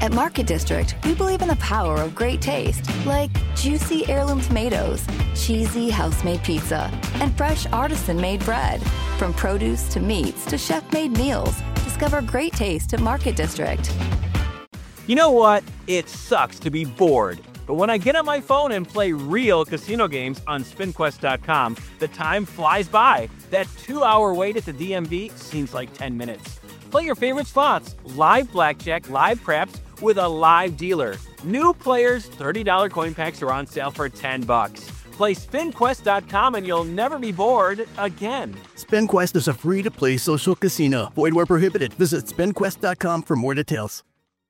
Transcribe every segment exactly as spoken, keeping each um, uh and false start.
At Market District, we believe in the power of great taste, like juicy heirloom tomatoes, cheesy house-made pizza, and fresh artisan-made bread. From produce to meats to chef-made meals, discover great taste at Market District. You know what? It sucks to be bored. But when I get on my phone and play real casino games on spin quest dot com, the time flies by. That two-hour wait at the D M V seems like ten minutes. Play your favorite slots, live blackjack, live craps, with a live dealer. New players, thirty dollars coin packs are on sale for ten bucks. Play spin quest dot com and you'll never be bored again. SpinQuest is a free-to-play social casino. Void where prohibited. Visit spin quest dot com for more details.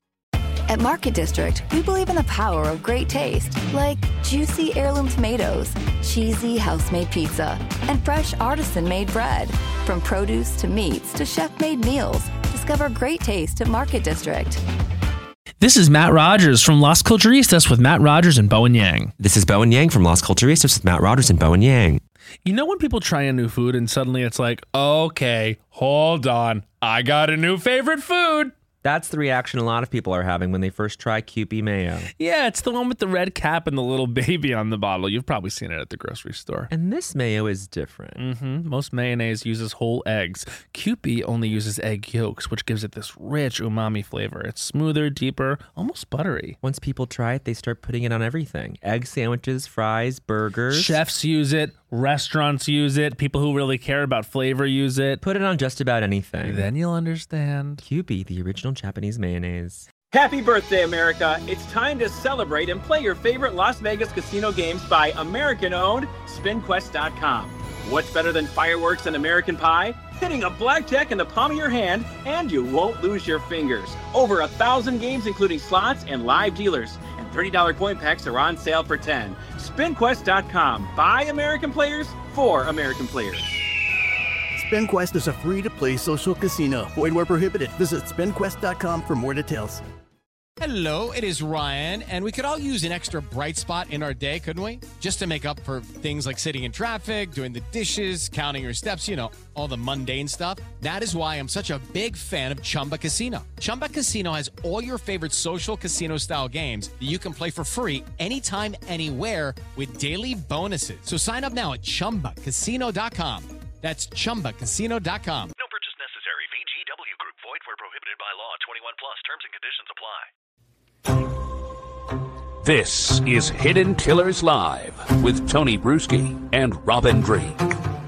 At Market District, we believe in the power of great taste, like juicy heirloom tomatoes, cheesy house-made pizza, and fresh artisan-made bread. From produce to meats to chef-made meals, discover great taste at Market District. This is Matt Rogers from Las Culturistas with Matt Rogers and Bowen Yang. This is Bowen Yang from Las Culturistas with Matt Rogers and Bowen Yang. You know when people try a new food and suddenly it's like, okay, hold on, I got a new favorite food. That's the reaction a lot of people are having when they first try Kewpie mayo. Yeah, it's the one with the red cap and the little baby on the bottle. You've probably seen it at the grocery store. And this mayo is different. Mm-hmm. Most mayonnaise uses whole eggs. Kewpie only uses egg yolks, which gives it this rich umami flavor. It's smoother, deeper, almost buttery. Once people try it, they start putting it on everything. Egg sandwiches, fries, burgers. Chefs use it. Restaurants use it. People who really care about flavor use it. Put it on just about anything. Then you'll understand. Kewpie, the original Japanese mayonnaise. Happy birthday, America. It's time to celebrate and play your favorite Las Vegas casino games by American-owned spin quest dot com. What's better than fireworks and American pie? Hitting a blackjack in the palm of your hand, and you won't lose your fingers. Over a thousand games, including slots and live dealers. And thirty dollars coin packs are on sale for ten dollars. spin quest dot com. By American players, for American players. SpinQuest is a free-to-play social casino. Void where prohibited. Visit spin quest dot com for more details. Hello, it is Ryan, and we could all use an extra bright spot in our day, couldn't we? Just to make up for things like sitting in traffic, doing the dishes, counting your steps, you know, all the mundane stuff. That is why I'm such a big fan of Chumba Casino. Chumba Casino has all your favorite social casino-style games that you can play for free anytime, anywhere with daily bonuses. So sign up now at chumba casino dot com. That's chumba casino dot com. No purchase necessary. V G W Group. Void where prohibited by law. twenty-one plus. Terms and conditions apply. This is Hidden Killers Live with Tony Bruschi and Robin Drake.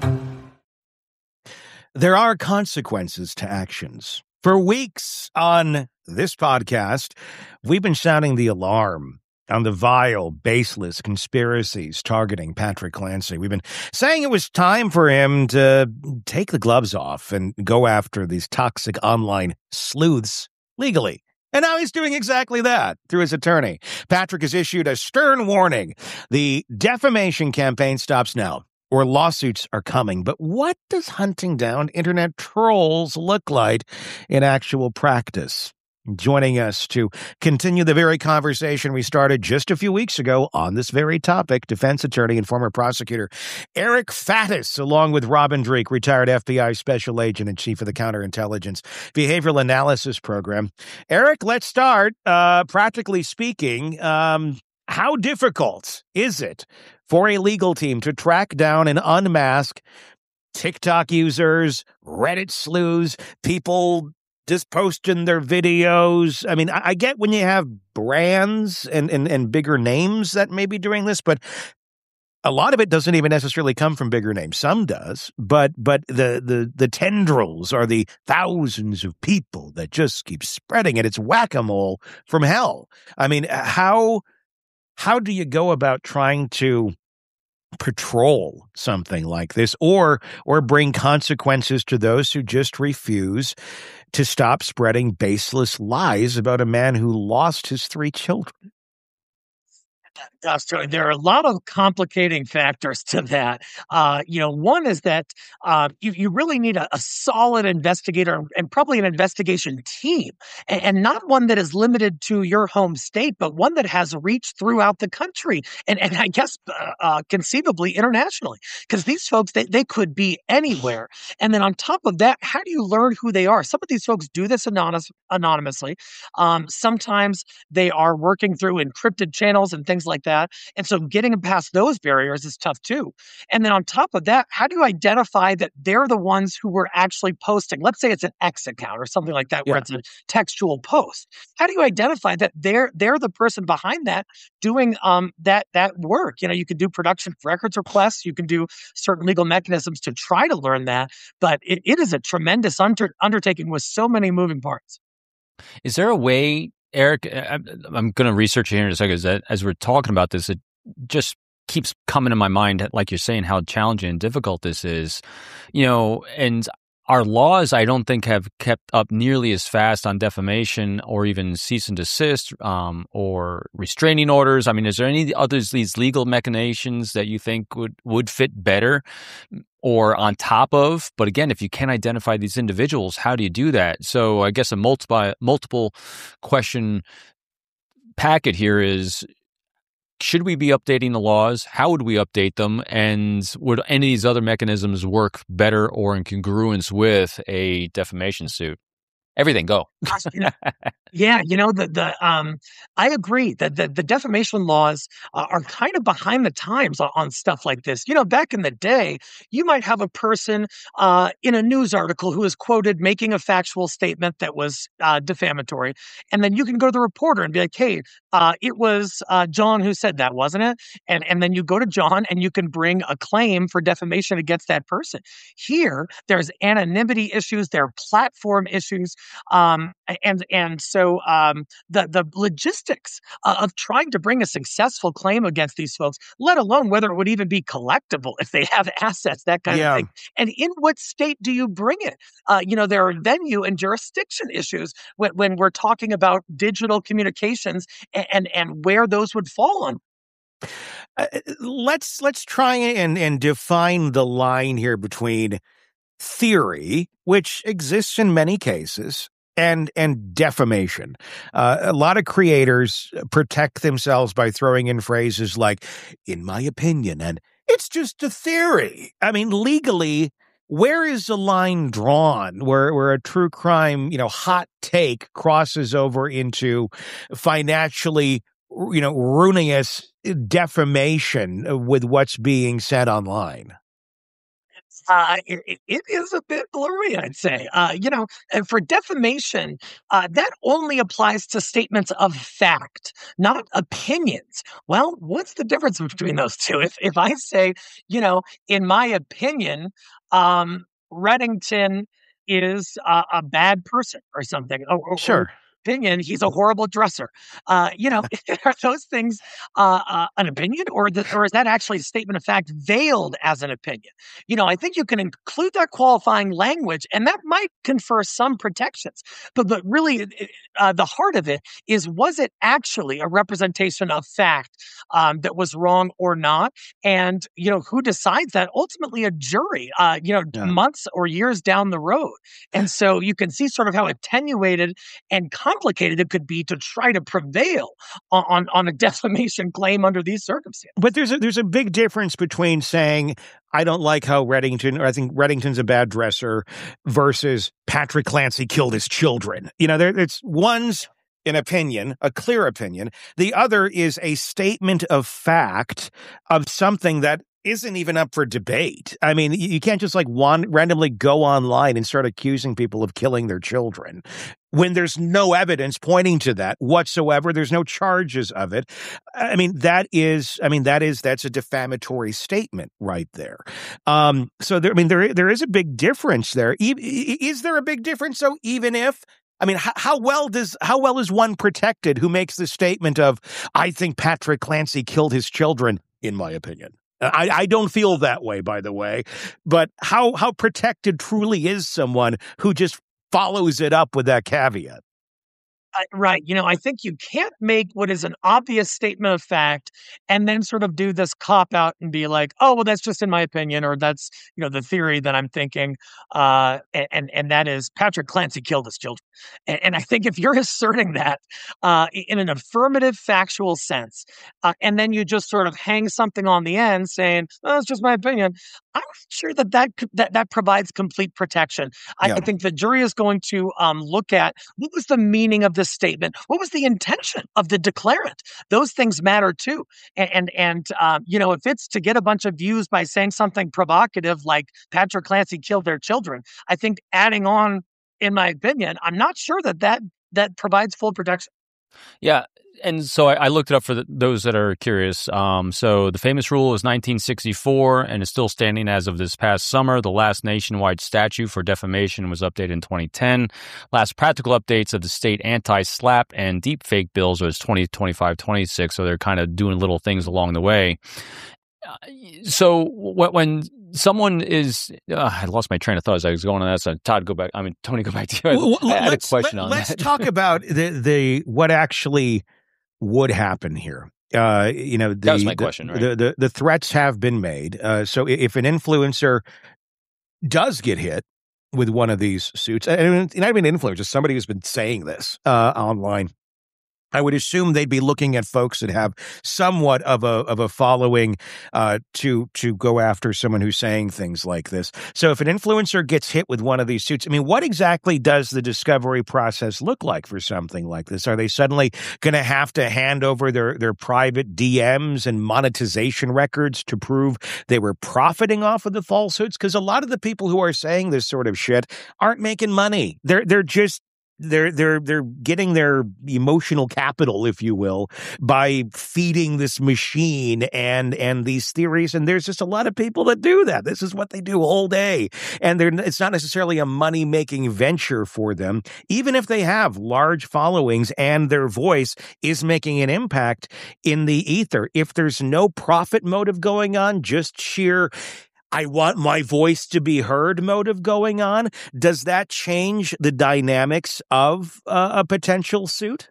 There are consequences to actions. For weeks on this podcast, we've been sounding the alarm on the vile, baseless conspiracies targeting Patrick Clancy. We've been saying it was time for him to take the gloves off and go after these toxic online sleuths legally. And now he's doing exactly that through his attorney. Patrick has issued a stern warning. The defamation campaign stops now, or lawsuits are coming. But what does hunting down internet trolls look like in actual practice? Joining us to continue the very conversation we started just a few weeks ago on this very topic, defense attorney and former prosecutor Eric Faddis, along with Robin Drake, retired F B I special agent and chief of the Counterintelligence Behavioral Analysis Program. Eric, let's start. Uh, practically speaking, um, how difficult is it for a legal team to track down and unmask TikTok users, Reddit sleuths, people just posting their videos? I mean, I, I get when you have brands and, and, and bigger names that may be doing this, but a lot of it doesn't even necessarily come from bigger names. Some does, but but the the the tendrils are the thousands of people that just keep spreading it. It's whack-a-mole from hell. I mean, how how do you go about trying to patrol something like this, or or bring consequences to those who just refuse to stop spreading baseless lies about a man who lost his three children? Uh, so there are a lot of complicating factors to that. Uh, you know, one is that uh, you, you really need a, a solid investigator and probably an investigation team, and, and not one that is limited to your home state, but one that has reach throughout the country and, and I guess uh, uh, conceivably internationally, because these folks, they, they could be anywhere. And then on top of that, how do you learn who they are? Some of these folks do this anonymous, anonymously. Um, sometimes they are working through encrypted channels and things like that. And so getting past those barriers is tough too. And then on top of that, how do you identify that they're the ones who were actually posting? Let's say it's an X account or something like that, where Yeah. it's a textual post. How do you identify that they're they're the person behind that doing um that that work? You know, you can do production of records requests, you can do certain legal mechanisms to try to learn that, but it, it is a tremendous under, undertaking with so many moving parts. Is there a way, Eric? I- I'm going to research it here in a second. As, as we're talking about this, it just keeps coming to my mind, like you're saying, how challenging and difficult this is. You know, and our laws, I don't think, have kept up nearly as fast on defamation or even cease and desist um, or restraining orders. I mean, is there any others, these legal machinations that you think would, would fit better or on top of? But again, if you can't identify these individuals, how do you do that? So I guess a multiple, multiple question packet here is, should we be updating the laws? How would we update them? And would any of these other mechanisms work better or in congruence with a defamation suit? Everything, go. Gosh, you know, yeah, you know, the the um, I agree that the, the defamation laws uh, are kind of behind the times on, on stuff like this. You know, back in the day, you might have a person uh, in a news article who is quoted making a factual statement that was uh, defamatory, and then you can go to the reporter and be like, "Hey, uh, it was uh, John who said that, wasn't it?" And and then you go to John and you can bring a claim for defamation against that person. Here, there's anonymity issues, there are platform issues. Um, and and so um, the the logistics uh, of trying to bring a successful claim against these folks, let alone whether it would even be collectible if they have assets, that kind Yeah. of thing. And in what state do you bring it? Uh, you know, there are venue and jurisdiction issues when, when we're talking about digital communications and, and and where those would fall on. Uh, let's let's try and and define the line here between theory, which exists in many cases, and and defamation. Uh, a lot of creators protect themselves by throwing in phrases like, "in my opinion," and "it's just a theory." I mean, legally, where is the line drawn where where a true crime, you know, hot take crosses over into financially, you know, ruinous defamation with what's being said online? Uh, it, it it is a bit blurry, I'd say. Uh, you know, and for defamation, uh, that only applies to statements of fact, not opinions. Well, what's the difference between those two? If if I say, you know, in my opinion, um, Reddington is a, a bad person or something, or, or, or Sure. opinion, he's a horrible dresser. Uh, you know, are those things uh, uh, an opinion, or the, or is that actually a statement of fact veiled as an opinion? You know, I think you can include that qualifying language, and that might confer some protections. But but really, it- it- uh, the heart of it is: was it actually a representation of fact um, that was wrong or not? And you know, who decides that? Ultimately, a jury. Uh, you know, Yeah. months or years down the road. And so you can see sort of how attenuated and complicated it could be to try to prevail on, on, on a defamation claim under these circumstances. But there's a, there's a big difference between saying, "I don't like how Reddington," or "I think Reddington's a bad dresser," versus "Patrick Clancy killed his children." You know, there, it's one's an opinion, a clear opinion. The other is a statement of fact of something that isn't even up for debate. I mean, you you can't just like one, randomly go online and start accusing people of killing their children when there's no evidence pointing to that whatsoever. There's no charges of it. I mean, that is, I mean, that is, that's a defamatory statement right there. Um, so there, I mean, there, there is a big difference there. E- e- Is there a big difference? So even if, I mean, how, how well does, how well is one protected who makes the statement of, "I think Patrick Clancy killed his children, in my opinion"? I, I don't feel that way, by the way, but how, how protected truly is someone who just follows it up with that caveat? Uh, right. You know, I think you can't make what is an obvious statement of fact and then sort of do this cop out and be like, oh, well, that's just in my opinion, or that's, you know, the theory that I'm thinking. Uh, a- and, and that is Patrick Clancy killed his children. And, and I think if you're asserting that uh, i- in an affirmative, factual sense, uh, and then you just sort of hang something on the end saying, oh, it's just my opinion, I'm not sure that that, c- that, that provides complete protection. I, Yeah. I think the jury is going to um, look at what was the meaning of this statement? What was the intention of the declarant? Those things matter too. And and, and um, you know, if it's to get a bunch of views by saying something provocative like Patrick Clancy killed their children, I think adding on, in my opinion, I'm not sure that that that provides full protection. Yeah. And so I, I looked it up for the, those that are curious. Um, so the famous rule is nineteen sixty-four and is still standing as of this past summer. The last nationwide statute for defamation was updated in twenty ten. Last practical updates of the state anti-slap and deepfake bills was twenty twenty-five twenty-six. So they're kind of doing little things along the way. Uh, so when, when someone is, uh, I lost my train of thought as I was going on that. So Todd, go back. I mean, Tony, go back to you. I, Well, I had a let's- question let- on let's that. talk about the the what actually would happen here. Uh, you know, the, That was my the- question, right? The, the the threats have been made. Uh, so i- if an influencer does get hit with one of these suits, and not even an influencer, somebody who's been saying this uh, online, I would assume they'd be looking at folks that have somewhat of a of a following uh, to to go after someone who's saying things like this. So if an influencer gets hit with one of these suits, I mean, what exactly does the discovery process look like for something like this? Are they suddenly going to have to hand over their their private D Ms and monetization records to prove they were profiting off of the falsehoods? Because a lot of the people who are saying this sort of shit aren't making money. They're they're just They're they're they're getting their emotional capital, if you will, by feeding this machine and and these theories. And there's just a lot of people that do that. This is what they do all day, and they're it's not necessarily a money making venture for them, even if they have large followings and their voice is making an impact in the ether. If there's no profit motive going on, just sheer I want my voice to be heard motive going on, does that change the dynamics of uh, a potential suit?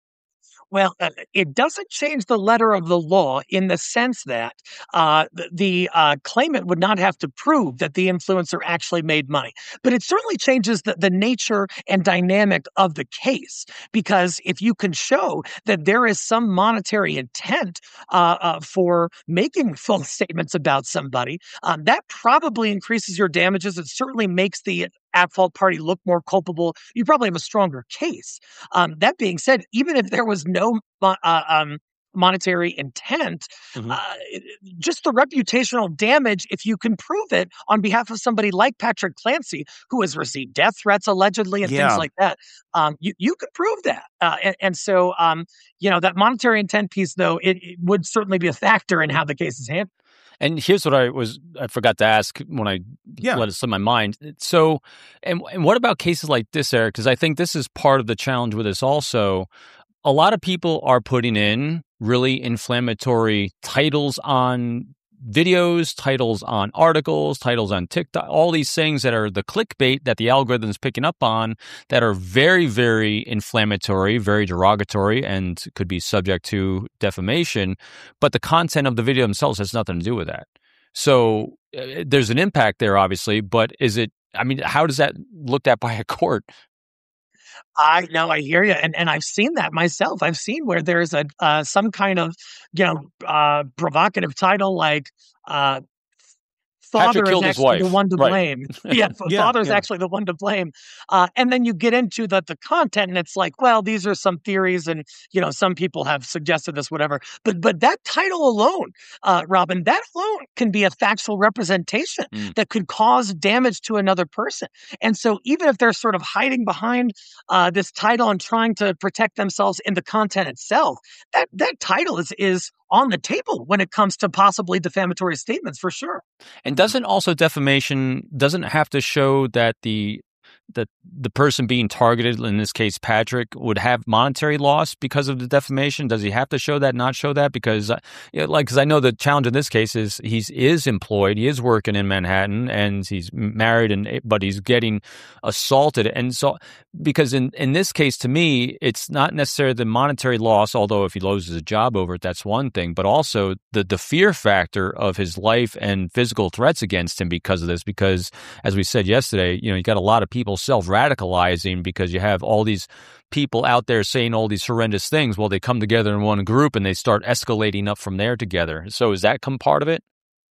Well, uh, it doesn't change the letter of the law in the sense that uh, the, the uh, claimant would not have to prove that the influencer actually made money. But it certainly changes the, the nature and dynamic of the case, because if you can show that there is some monetary intent uh, uh, for making false statements about somebody, um, that probably increases your damages. It certainly makes the at-fault party look more culpable. You probably have a stronger case. Um, that being said, even if there was no uh, um, monetary intent, Mhm. uh, just the reputational damage, if you can prove it on behalf of somebody like Patrick Clancy, who has received death threats allegedly and Yeah. things like that, um, you, you could prove that. Uh, and, and so, um, you know, that monetary intent piece, though, it, it would certainly be a factor in how the case is handled. And here's what I was I forgot to ask when I Yeah. let it slip my mind. So, and and what about cases like this, Eric? Because I think this is part of the challenge with this also. A lot of people are putting in really inflammatory titles on videos, titles on articles, titles on TikTok, all these things that are the clickbait that the algorithm's picking up on that are very, very inflammatory, very derogatory, and could be subject to defamation. But the content of the video themselves has nothing to do with that. So uh, there's an impact there, obviously, but is it, I mean, how does that looked at by a court? I know, I hear you, and and I've seen that myself. I've seen where there's a uh, some kind of you know uh, provocative title like uh, Patrick "Father is killed his actually the wife. one to Right. blame." yeah, f- Yeah, father's yeah. actually the one to blame, uh, and then you get into the the content, and it's like, well, these are some theories, and you know, some people have suggested this, whatever. But but that title alone, uh, Robin, that alone can be a factual representation Mm. that could cause damage to another person. And so, even if they're sort of hiding behind uh, this title and trying to protect themselves in the content itself, that that title is is on the table when it comes to possibly defamatory statements, for sure. And doesn't also defamation doesn't have to show that the that the person being targeted, in this case Patrick, would have monetary loss because of the defamation? Does he have to show that, not show that? Because, uh, you know, like, because I know the challenge in this case is he's is employed, he is working in Manhattan, and he's married, and but he's getting assaulted, and so because in in this case, to me, it's not necessarily the monetary loss. Although if he loses a job over it, that's one thing, but also the the fear factor of his life and physical threats against him because of this. Because as we said yesterday, you know, you got a lot of people self-radicalizing because you have all these people out there saying all these horrendous things. Well, they come together in one group and they start escalating up from there together. So is that come part of it?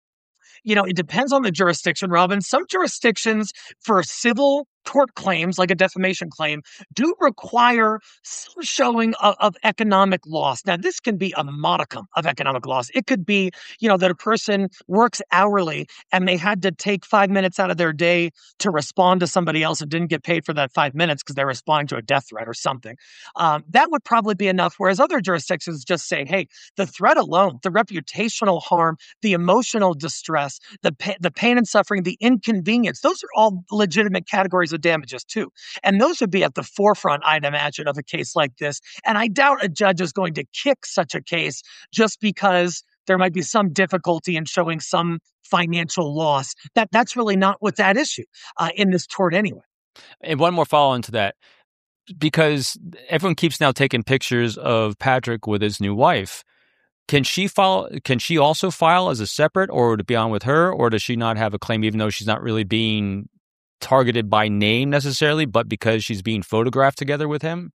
You know, it depends on the jurisdiction, Robin. Some jurisdictions for civil tort claims, like a defamation claim, do require some showing of, of economic loss. Now, this can be a modicum of economic loss. It could be, you know, that a person works hourly and they had to take five minutes out of their day to respond to somebody else and didn't get paid for that five minutes because they're responding to a death threat or something. Um, that would probably be enough. Whereas other jurisdictions just say, hey, the threat alone, the reputational harm, the emotional distress, the pa- the pain and suffering, the inconvenience, those are all legitimate categories of damages too. And those would be at the forefront, I'd imagine, of a case like this. And I doubt a judge is going to kick such a case just because there might be some difficulty in showing some financial loss. That That's really not what's at issue uh, in this tort anyway. And one more follow-on to that, because everyone keeps now taking pictures of Patrick with his new wife. Can she file? Can she also file as a separate, or would it be on with her, or does she not have a claim, even though she's not really being targeted by name necessarily, but because she's being photographed together with him?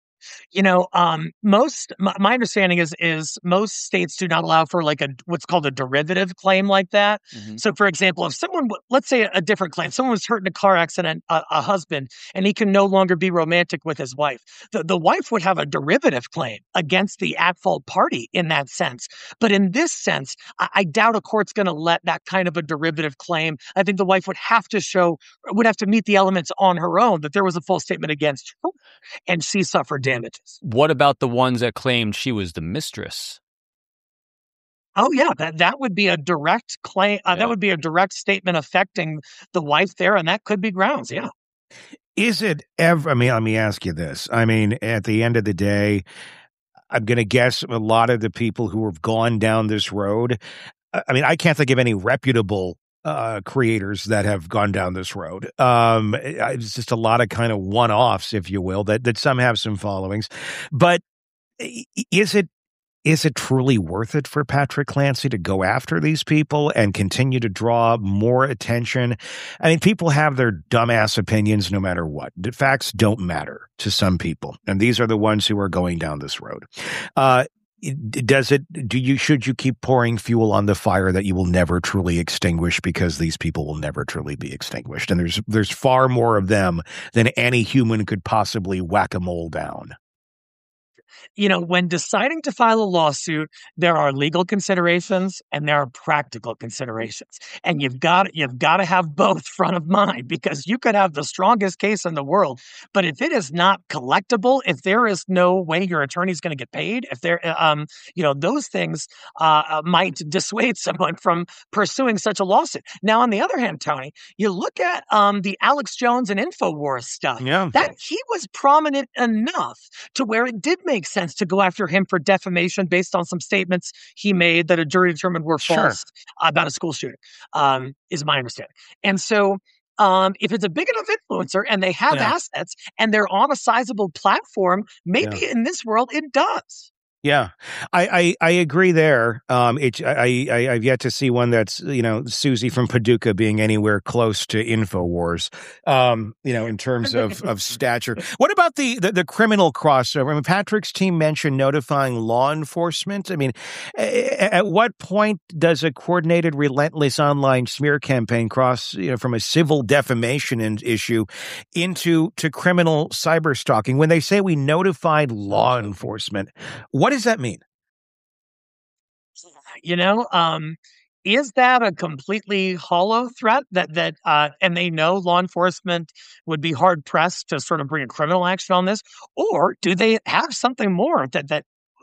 You know, um, most my, my understanding is is most states do not allow for like a what's called a derivative claim like that. Mm-hmm. So, for example, if someone, let's say a different claim, someone was hurt in a car accident, a, a husband, and he can no longer be romantic with his wife, the the wife would have a derivative claim against the at-fault party in that sense. But in this sense, I, I doubt a court's going to let that kind of a derivative claim. I think the wife would have to show, would have to meet the elements on her own that there was a false statement against her, and she suffered damages. What about the ones that claimed she was the mistress? Oh, yeah, that, that would be a direct claim. Uh, yeah. That would be a direct statement affecting the wife there, and that could be grounds, yeah. Is it ever, I mean, let me ask you this. I mean, at the end of the day, I'm going to guess a lot of the people who have gone down this road, I mean, I can't think of any reputable Uh, creators that have gone down this road. Um, it's just a lot of kind of one-offs, if you will, that that some have some followings. But is it is it truly worth it for Patrick Clancy to go after these people and continue to draw more attention? I mean, people have their dumbass opinions no matter what. The facts don't matter to some people, and these are the ones who are going down this road. Uh, Does it, do you, should you keep pouring fuel on the fire that you will never truly extinguish, because these people will never truly be extinguished? And there's, there's far more of them than any human could possibly whack-a-mole down. You know, when deciding to file a lawsuit, there are legal considerations and there are practical considerations. And you've got you've got to have both front of mind, because you could have the strongest case in the world, but if it is not collectible, if there is no way your attorney is going to get paid, if there, um, you know, those things uh, might dissuade someone from pursuing such a lawsuit. Now, on the other hand, Tony, you look at um, the Alex Jones and InfoWars stuff. Yeah. That he was prominent enough to where it did make sense to go after him for defamation based on some statements he made that a jury determined were false sure. about a school shooting, um, is my understanding. And so um, if it's a big enough influencer and they have yeah. assets and they're on a sizable platform, maybe yeah. in this world it does. Yeah, I, I, I agree there. Um, it, I, I, I've yet to see one that's, you know, Susie from Paducah being anywhere close to InfoWars, um, you know, in terms of, of stature. What about the, the, the criminal crossover? I mean, Patrick's team mentioned notifying law enforcement. I mean, at what point does a coordinated, relentless online smear campaign cross, you know, from a civil defamation issue into to criminal cyber stalking? When they say we notified law enforcement, what What does that mean? You know, um, is that a completely hollow threat that that uh, and they know law enforcement would be hard pressed to sort of bring a criminal action on this, or do they have something more that that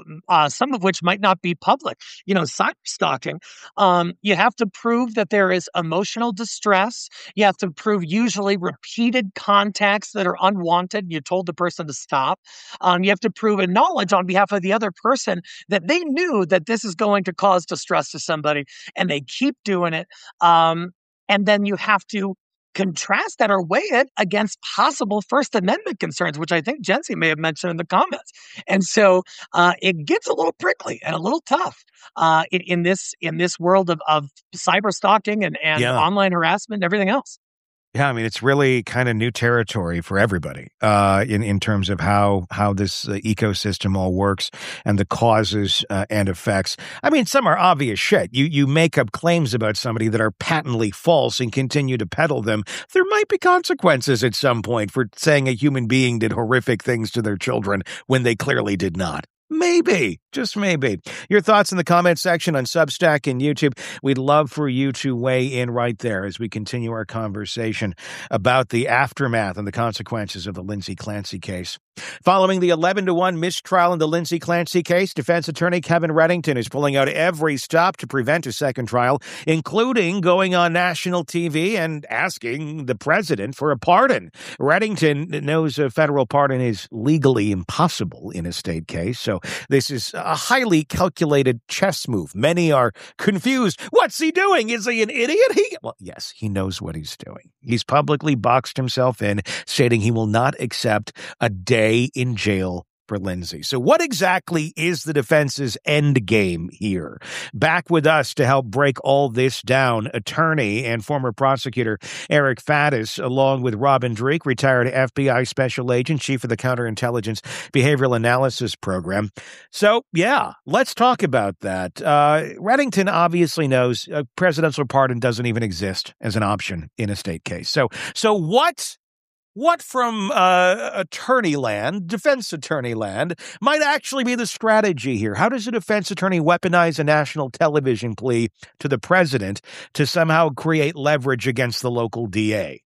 uh, some of which might not be public. You know, cyber stalking, um, you have to prove that there is emotional distress. You have to prove usually repeated contacts that are unwanted. You told the person to stop. Um, you have to prove a knowledge on behalf of the other person that they knew that this is going to cause distress to somebody, and they keep doing it. Um, and then you have to contrast that or weigh it against possible First Amendment concerns, which I think Jency may have mentioned in the comments. And so uh, it gets a little prickly and a little tough uh, in, in this in this world of, of cyber stalking and, and Yeah. online harassment and everything else. Yeah, I mean, it's really kind of new territory for everybody uh, in, in terms of how how this uh, ecosystem all works and the causes uh, and effects. I mean, some are obvious shit. You you make up claims about somebody that are patently false and continue to peddle them. There might be consequences at some point for saying a human being did horrific things to their children when they clearly did not. Maybe, just maybe. Your thoughts in the comment section on Substack and YouTube. We'd love for you to weigh in right there as we continue our conversation about the aftermath and the consequences of the Lindsay Clancy case. Following the eleven to one mistrial in the Lindsay Clancy case, defense attorney Kevin Reddington is pulling out every stop to prevent a second trial, including going on national T V and asking the president for a pardon. Reddington knows a federal pardon is legally impossible in a state case, so this is a highly calculated chess move. Many are confused. What's he doing? Is he an idiot? He Well, yes, he knows what he's doing. He's publicly boxed himself in, stating he will not accept a day in jail for Lindsay. So what exactly is the defense's end game here? Back with us to help break all this down, attorney and former prosecutor Eric Faddis, along with Robin Dreeke, retired F B I special agent, chief of the Counterintelligence Behavioral Analysis Program. So, yeah, let's talk about that. Uh, Reddington obviously knows a presidential pardon doesn't even exist as an option in a state case. So, so what What from uh, attorney land, defense attorney land, might actually be the strategy here? How does a defense attorney weaponize a national television plea to the president to somehow create leverage against the local D A?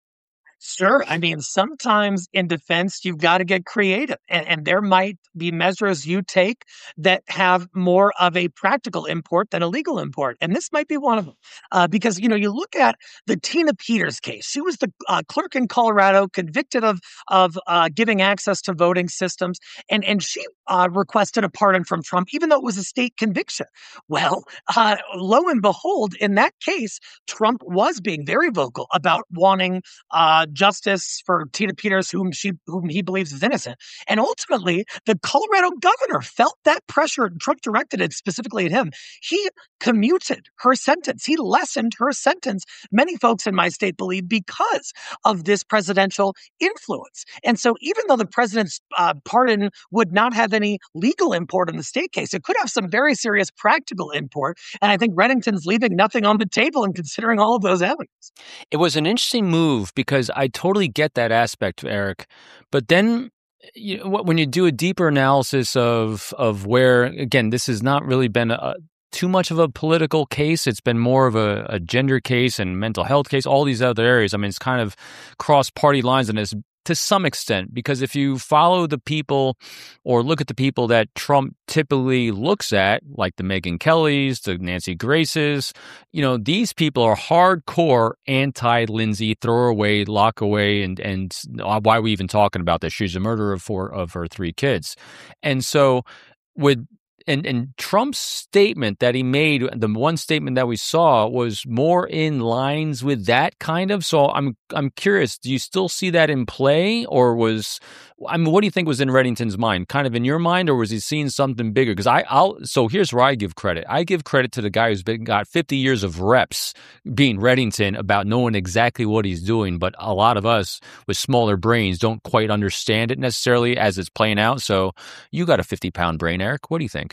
Sure. I mean, sometimes in defense, you've got to get creative, and, and there might be measures you take that have more of a practical import than a legal import. And this might be one of them. Uh, because, you know, you look at the Tina Peters case. She was the uh, clerk in Colorado, convicted of of uh, giving access to voting systems. And, and she uh, requested a pardon from Trump, even though it was a state conviction. Well, uh, lo and behold, in that case, Trump was being very vocal about wanting uh, justice for Tina Peters, whom she whom he believes is innocent. And ultimately, the Colorado governor felt that pressure, and Trump directed it specifically at him. He commuted her sentence. He lessened her sentence, many folks in my state believe, because of this presidential influence. And so even though the president's uh, pardon would not have any legal import in the state case, it could have some very serious practical import. And I think Reddington's leaving nothing on the table and considering all of those avenues. It was an interesting move because I totally get that aspect, Eric. But then you know, when you do a deeper analysis of of where, again, this has not really been a, too much of a political case. It's been more of a, a gender case and mental health case, all these other areas. I mean, it's kind of crossed party lines and is to some extent, because if you follow the people or look at the people that Trump typically looks at, like the Megyn Kellys, the Nancy Graces, you know, these people are hardcore anti-Lindsay, throw her away, lock away, and and why are we even talking about this? She's a murderer of four of her three kids. And so with And, and Trump's statement that he made, the one statement that we saw, was more in lines with that kind of. So I'm I'm curious, do you still see that in play, or was I mean, what do you think was in Reddington's mind? Kind of in your mind, or was he seeing something bigger? Because I, I'll so here's where I give credit. I give credit to the guy who's been got fifty years of reps being Reddington about knowing exactly what he's doing. But a lot of us with smaller brains don't quite understand it necessarily as it's playing out. So you got a fifty pound brain, Eric. What do you think?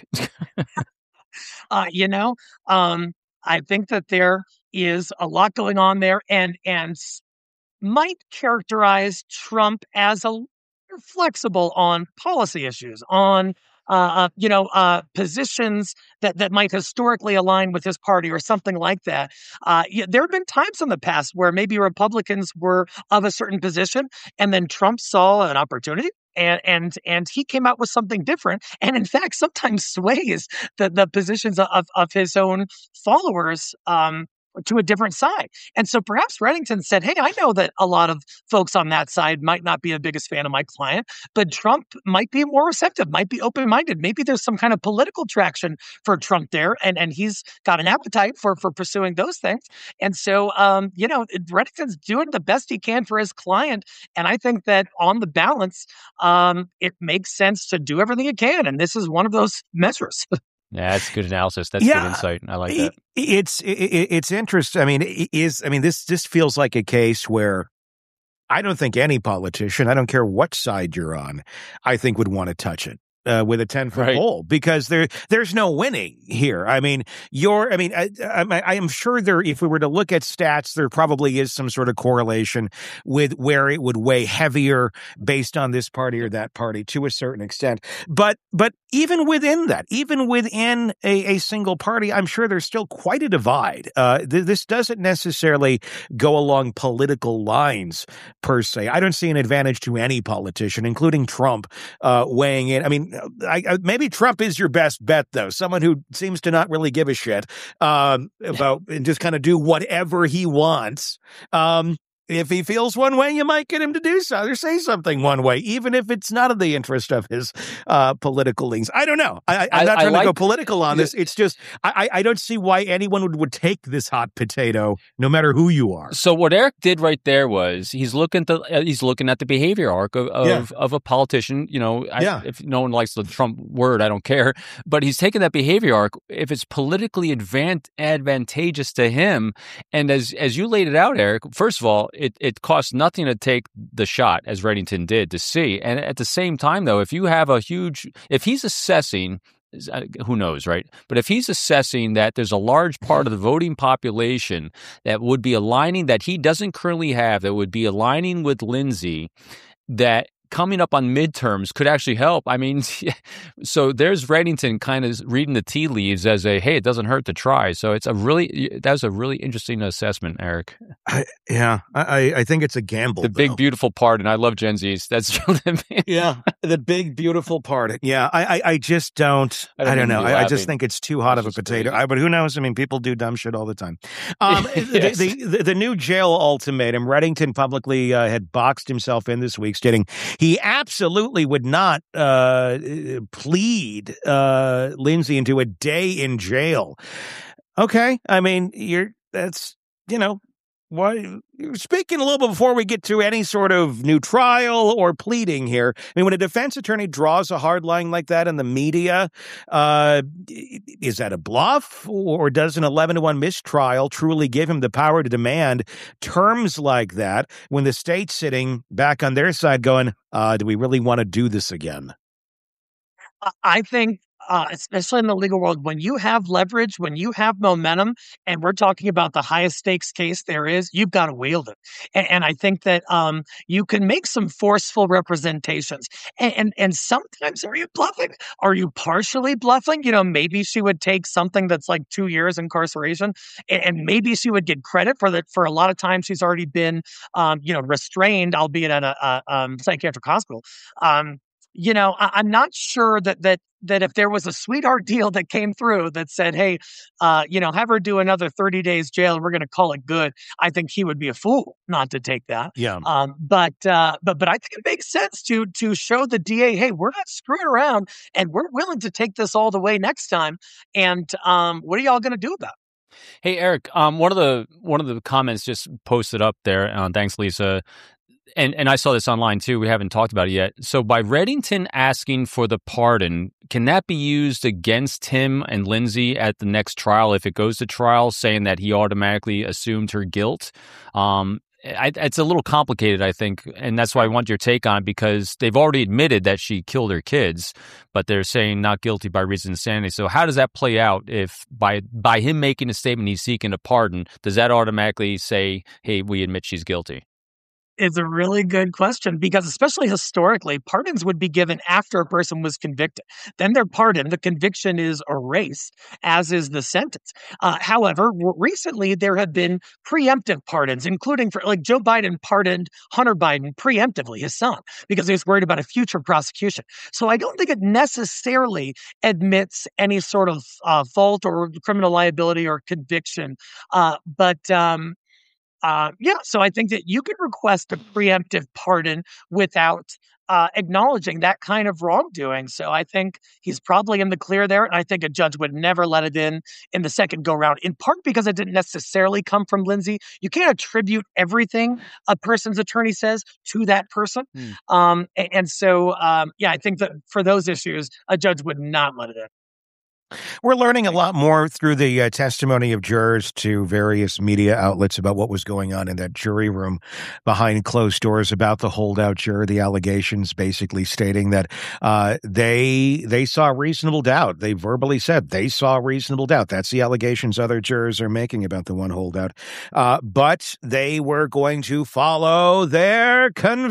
uh, you know, um, I think that there is a lot going on there, and and might characterize Trump as a flexible on policy issues, on uh, uh, you know uh, positions that that might historically align with his party or something like that. Uh, yeah, there have been times in the past where maybe Republicans were of a certain position, and then Trump saw an opportunity and and and he came out with something different, and in fact, sometimes sways the the positions of of his own followers um, to a different side. And so perhaps Reddington said, hey, I know that a lot of folks on that side might not be the biggest fan of my client, but Trump might be more receptive, might be open-minded. Maybe there's some kind of political traction for Trump there, and, and he's got an appetite for, for pursuing those things. And so, um, you know, Reddington's doing the best he can for his client. And I think that on the balance, um, it makes sense to do everything you can. And this is one of those measures. Yeah, that's good analysis. That's Yeah. good insight. I like that. It's it, it's interesting. I mean, it is I mean this this feels like a case where I don't think any politician, I don't care what side you're on, I think would want to touch it. Uh, with a ten foot Right. pole, because there there's no winning here. I mean, you're. I mean, I, I, I am sure there. If we were to look at stats, there probably is some sort of correlation with where it would weigh heavier based on this party or that party to a certain extent. But but even within that, even within a, a single party, I'm sure there's still quite a divide. Uh, th- this doesn't necessarily go along political lines per se. I don't see an advantage to any politician, including Trump, uh, weighing in. I mean. I, I, maybe Trump is your best bet, though. Someone who seems to not really give a shit um, about and just kind of do whatever he wants. Um, if he feels one way, you might get him to do so or say something one way, even if it's not in the interest of his uh, political leanings. I don't know. I, I'm not I, trying I like, to go political on this. It's just I, I don't see why anyone would, would take this hot potato, no matter who you are. So what Eric did right there was he's looking at the uh, he's looking at the behavior arc of of, Yeah. of a politician. You know, I, Yeah. if no one likes the Trump word, I don't care. But he's taking that behavior arc if it's politically advan- advantageous to him. And as as you laid it out, Eric, first of all, it it costs nothing to take the shot, as Reddington did, to see. And at the same time, though, if you have a huge, if he's assessing, who knows, right? But if he's assessing that there's a large part of the voting population that would be aligning, that he doesn't currently have, that would be aligning with Lindsey, that coming up on midterms could actually help. I mean, so there's Reddington kind of reading the tea leaves as a, hey, it doesn't hurt to try. So it's a really, that was a really interesting assessment, Eric. I, yeah, I, I think it's a gamble. The big, though. beautiful part, and I love Gen Zs. That's Yeah, the big, beautiful part. Yeah, I, I, I just don't. I I don't don't, mean know. to be I, I just laughing. think it's too hot of a It's just potato. crazy. I, but who knows? I mean, people do dumb shit all the time. Um, Yes. the, the, the new jail ultimatum. Reddington publicly uh, had boxed himself in this week, stating he absolutely would not uh, plead uh, Lindsey into a day in jail. Okay, I mean, you're that's you know. Why, speaking a little bit before we get to any sort of new trial or pleading here, I mean, when a defense attorney draws a hard line like that in the media, uh, is that a bluff, or does an eleven to one mistrial truly give him the power to demand terms like that when the state's sitting back on their side going, uh, do we really want to do this again? I- I think, uh, especially in the legal world, when you have leverage, when you have momentum, and we're talking about the highest stakes case there is, you've got to wield it. And, and I think that um, you can make some forceful representations. And, and and sometimes, are you bluffing? Are you partially bluffing? You know, maybe she would take something that's like two years incarceration, and, and maybe she would get credit for that. For a lot of times, she's already been, um, you know, restrained, albeit at a, a um, psychiatric hospital. Um, you know, I, I'm not sure that that that if there was a sweetheart deal that came through that said, hey, uh, you know, have her do another thirty days jail and we're going to call it good, I think he would be a fool not to take that. Yeah. Um, but uh, but but I think it makes sense to to show the D A, hey, we're not screwing around and we're willing to take this all the way next time. And um, what are y'all going to do about it? Hey, Eric, um, one of the one of the comments just posted up there. Uh, thanks, Lisa. And and I saw this online too. We haven't talked about it yet. So by Reddington asking for the pardon, can that be used against him and Lindsey at the next trial if it goes to trial, saying that he automatically assumed her guilt? Um, I, it's a little complicated, I think, and that's why I want your take on it, because they've already admitted that she killed her kids, but they're saying not guilty by reason of insanity. So how does that play out if by by him making a statement he's seeking a pardon, does that automatically say, hey, we admit she's guilty? Is a really good question because, especially historically, pardons would be given after a person was convicted. Then they're pardoned. The conviction is erased, as is the sentence. Uh, however, w- recently there have been preemptive pardons, including for like Joe Biden pardoned Hunter Biden preemptively, his son, because he was worried about a future prosecution. So I don't think it necessarily admits any sort of uh, fault or criminal liability or conviction. Uh, but um, uh, yeah, so I think that you could request a preemptive pardon without uh, acknowledging that kind of wrongdoing. So I think he's probably in the clear there. And I think a judge would never let it in in the second go round, in part because it didn't necessarily come from Lindsay. You can't attribute everything a person's attorney says to that person. Hmm. Um, a- and so, um, yeah, I think that for those issues, a judge would not let it in. We're learning a lot more through the uh, testimony of jurors to various media outlets about what was going on in that jury room behind closed doors about the holdout juror, the allegations basically stating that uh, they they saw reasonable doubt. They verbally said they saw reasonable doubt. That's the allegations other jurors are making about the one holdout. Uh, but they were going to follow their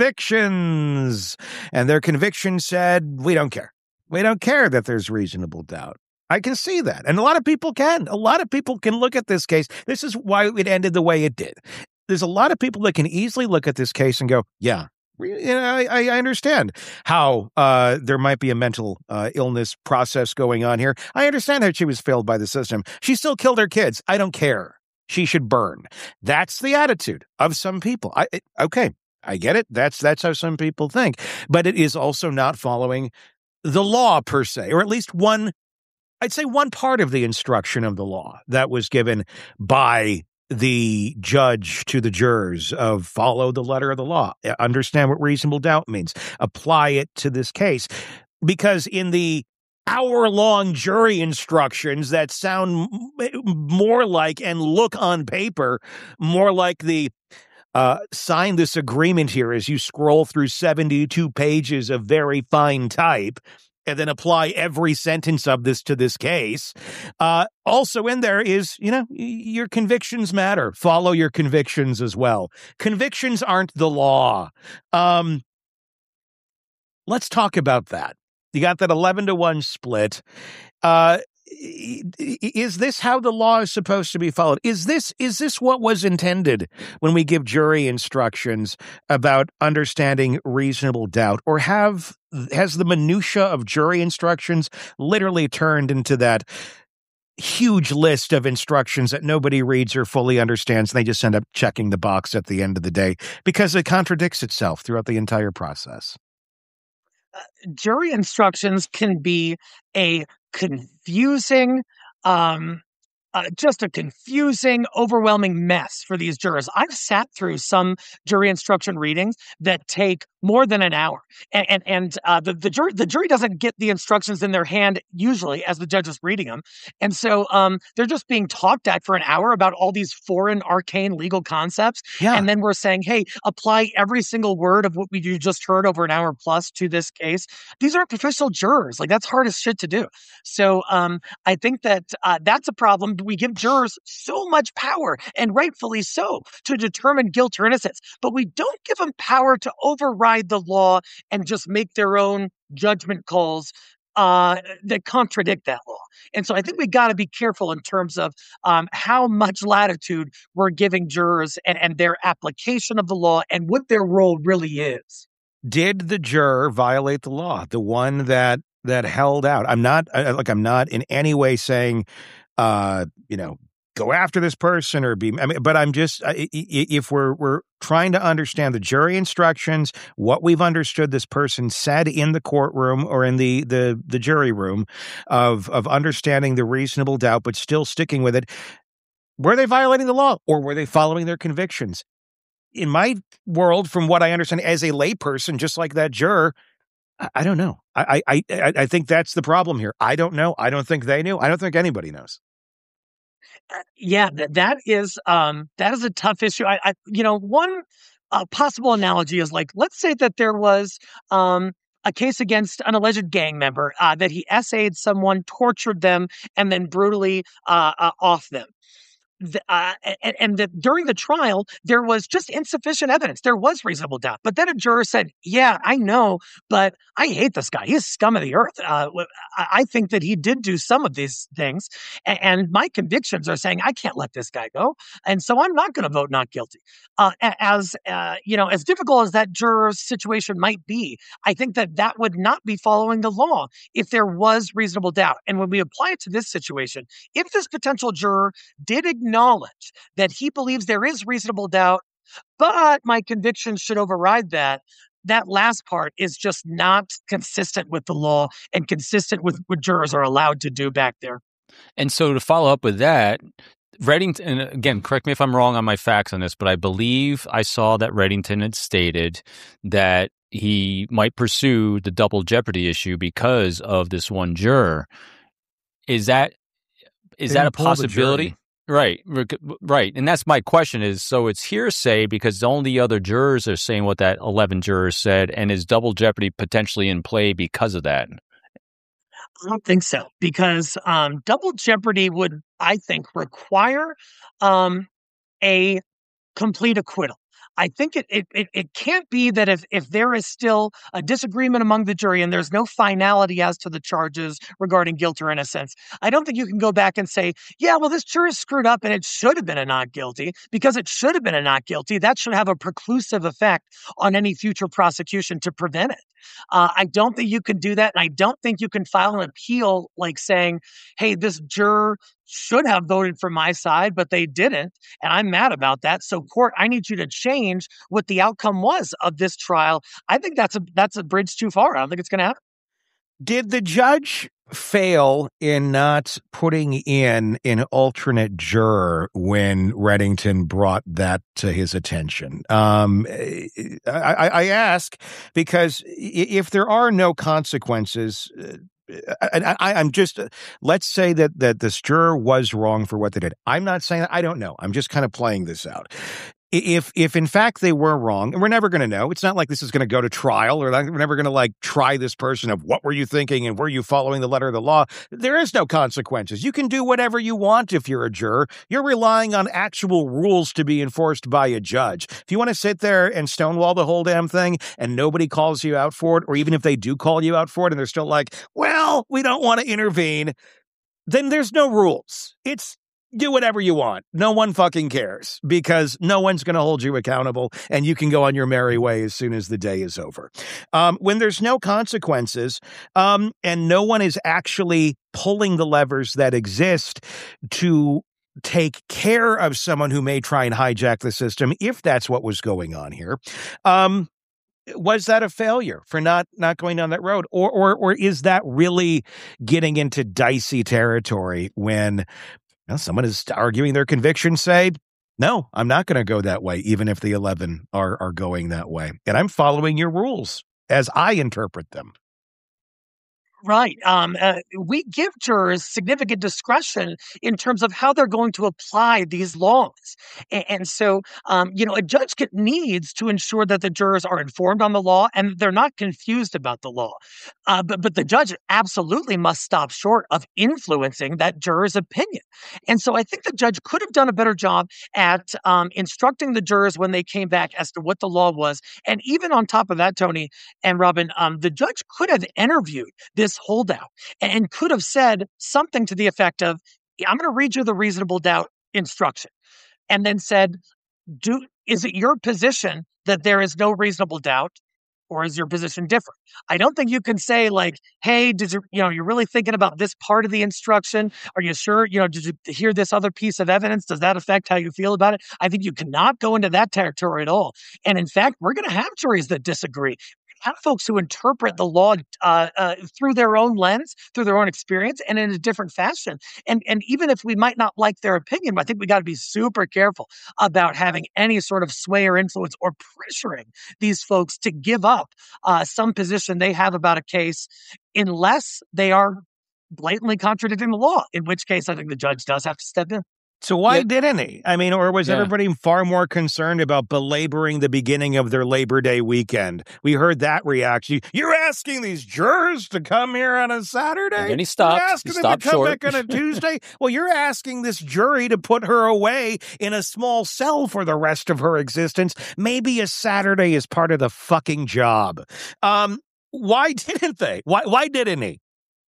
convictions. And their conviction said, we don't care. We don't care that there's reasonable doubt. I can see that. And a lot of people can. A lot of people can look at this case. This is why it ended the way it did. There's a lot of people that can easily look at this case and go, yeah, you know, I, I understand how uh, there might be a mental uh, illness process going on here. I understand how she was failed by the system. She still killed her kids. I don't care. She should burn. That's the attitude of some people. I it, okay, I get it. That's that's how some people think. But it is also not following the law per se, or at least one I'd say one part of the instruction of the law that was given by the judge to the jurors of follow the letter of the law, understand what reasonable doubt means, apply it to this case. Because in the hour-long jury instructions that sound more like and look on paper more like the Uh, sign this agreement here as you scroll through seventy-two pages of very fine type and then apply every sentence of this to this case. Uh, also in there is, you know, your convictions matter. Follow your convictions as well. Convictions aren't the law. Um, let's talk about that. You got that eleven to one split. Uh, Is this how the law is supposed to be followed? Is this is this what was intended when we give jury instructions about understanding reasonable doubt? Or have has the minutia of jury instructions literally turned into that huge list of instructions that nobody reads or fully understands, and they just end up checking the box at the end of the day because it contradicts itself throughout the entire process? Jury instructions can be a confusing, um, uh, just a confusing, overwhelming mess for these jurors. I've sat through some jury instruction readings that take more than an hour, and and, and uh, the the jury the jury doesn't get the instructions in their hand usually as the judge is reading them, and so um, they're just being talked at for an hour about all these foreign, arcane legal concepts, Yeah. and then we're saying, hey, apply every single word of what we you just heard over an hour plus to this case. These are professional jurors. Like, that's hard as shit to do. So um, I think that uh, that's a problem. We give jurors so much power, and rightfully so, to determine guilt or innocence, but we don't give them power to override the law and just make their own judgment calls uh, that contradict that law. And so I think we got to be careful in terms of um, how much latitude we're giving jurors and, and their application of the law and what their role really is. Did the juror violate the law? The one that that held out. I'm not I, like I'm not in any way saying, uh, you know, go after this person or be. I mean, but I'm just I, if we're we're trying to understand the jury instructions, what we've understood this person said in the courtroom or in the the the jury room, of of understanding the reasonable doubt, but still sticking with it. Were they violating the law, or were they following their convictions? In my world, from what I understand as a layperson, just like that juror, I, I don't know. I, I I I think that's the problem here. I don't know. I don't think they knew. I don't think anybody knows. Uh, yeah, that that is um, that is a tough issue. I, I you know, one uh, possible analogy is like, let's say that there was um, a case against an alleged gang member uh, that he essayed someone, tortured them, and then brutally uh, uh, off them. the, uh, and, and that during the trial, there was just insufficient evidence. There was reasonable doubt. But then a juror said, yeah, I know, but I hate this guy. He's scum of the earth. Uh, I I think that he did do some of these things. And, and my convictions are saying I can't let this guy go. And so I'm not going to vote not guilty. Uh, as, uh, you know, as difficult as that juror's situation might be, I think that that would not be following the law if there was reasonable doubt. And when we apply it to this situation, if this potential juror did acknowledge that he believes there is reasonable doubt, but my convictions should override that, that last part is just not consistent with the law and consistent with what jurors are allowed to do back there. And so to follow up with that, Reddington, and again, correct me if I'm wrong on my facts on this, but I believe I saw that Reddington had stated that he might pursue the double jeopardy issue because of this one juror. Is that is that a possibility? Right, right. And that's my question is, so it's hearsay because only the other jurors are saying what that eleven jurors said, and is double jeopardy potentially in play because of that? I don't think so, because um, double jeopardy would, I think, require um, a complete acquittal. I think it, it it it can't be that if, if there is still a disagreement among the jury and there's no finality as to the charges regarding guilt or innocence, I don't think you can go back and say, yeah, well, this jury screwed up and it should have been a not guilty because it should have been a not guilty. That should have a preclusive effect on any future prosecution to prevent it. Uh, I don't think you can do that. And I don't think you can file an appeal like saying, hey, this juror should have voted for my side, but they didn't. And I'm mad about that. So court, I need you to change what the outcome was of this trial. I think that's a that's a bridge too far. I don't think it's going to happen. Did the judge fail in not putting in an alternate juror when Reddington brought that to his attention? Um, I, I ask because if there are no consequences, I, I, I'm just, let's say that, that this juror was wrong for what they did. I'm not saying that. I don't know. I'm just kind of playing this out. If, if in fact they were wrong, and we're never going to know, it's not like this is going to go to trial, or we're never going to like try this person of what were you thinking and were you following the letter of the law? There is no consequences. You can do whatever you want if you're a juror. You're relying on actual rules to be enforced by a judge. If you want to sit there and stonewall the whole damn thing and nobody calls you out for it, or even if they do call you out for it and they're still like, well, we don't want to intervene, then there's no rules. It's do whatever you want. No one fucking cares because no one's going to hold you accountable and you can go on your merry way as soon as the day is over. Um, when there's no consequences um, and no one is actually pulling the levers that exist to take care of someone who may try and hijack the system, if that's what was going on here, um, was that a failure for not not going down that road? Or, or, or is that really getting into dicey territory when Now, someone is arguing their conviction, say, no, I'm not going to go that way, even if the eleven are, are going that way. And I'm following your rules as I interpret them. Right. Um, uh, we give jurors significant discretion in terms of how they're going to apply these laws. And, and so, um, you know, a judge get, needs to ensure that the jurors are informed on the law and they're not confused about the law. Uh, but, but the judge absolutely must stop short of influencing that juror's opinion. And so I think the judge could have done a better job at um, instructing the jurors when they came back as to what the law was. And even on top of that, Tony and Robin, um, the judge could have interviewed this holdout and could have said something to the effect of, I'm going to read you the reasonable doubt instruction, and then said, do is it your position that there is no reasonable doubt, or is your position different? I don't think you can say like, hey, did you, you know, you're really thinking about this part of the instruction? Are you sure? You know, did you hear this other piece of evidence? Does that affect how you feel about it? I think you cannot go into that territory at all. And in fact, we're going to have juries that disagree. Have folks who interpret the law uh, uh, through their own lens, through their own experience, and in a different fashion. And and even if we might not like their opinion, I think we got to be super careful about having any sort of sway or influence or pressuring these folks to give up uh, some position they have about a case, unless they are blatantly contradicting the law. In which case, I think the judge does have to step in. So why Yeah. didn't he? I mean, or was Yeah. everybody far more concerned about belaboring the beginning of their Labor Day weekend? We heard that reaction. You're asking these jurors to come here on a Saturday? And then he stopped. You're He asking them stopped to come short. back on a Tuesday? Well, you're asking this jury to put her away in a small cell for the rest of her existence. Maybe a Saturday is part of the fucking job. Um, why didn't they? Why, why didn't he?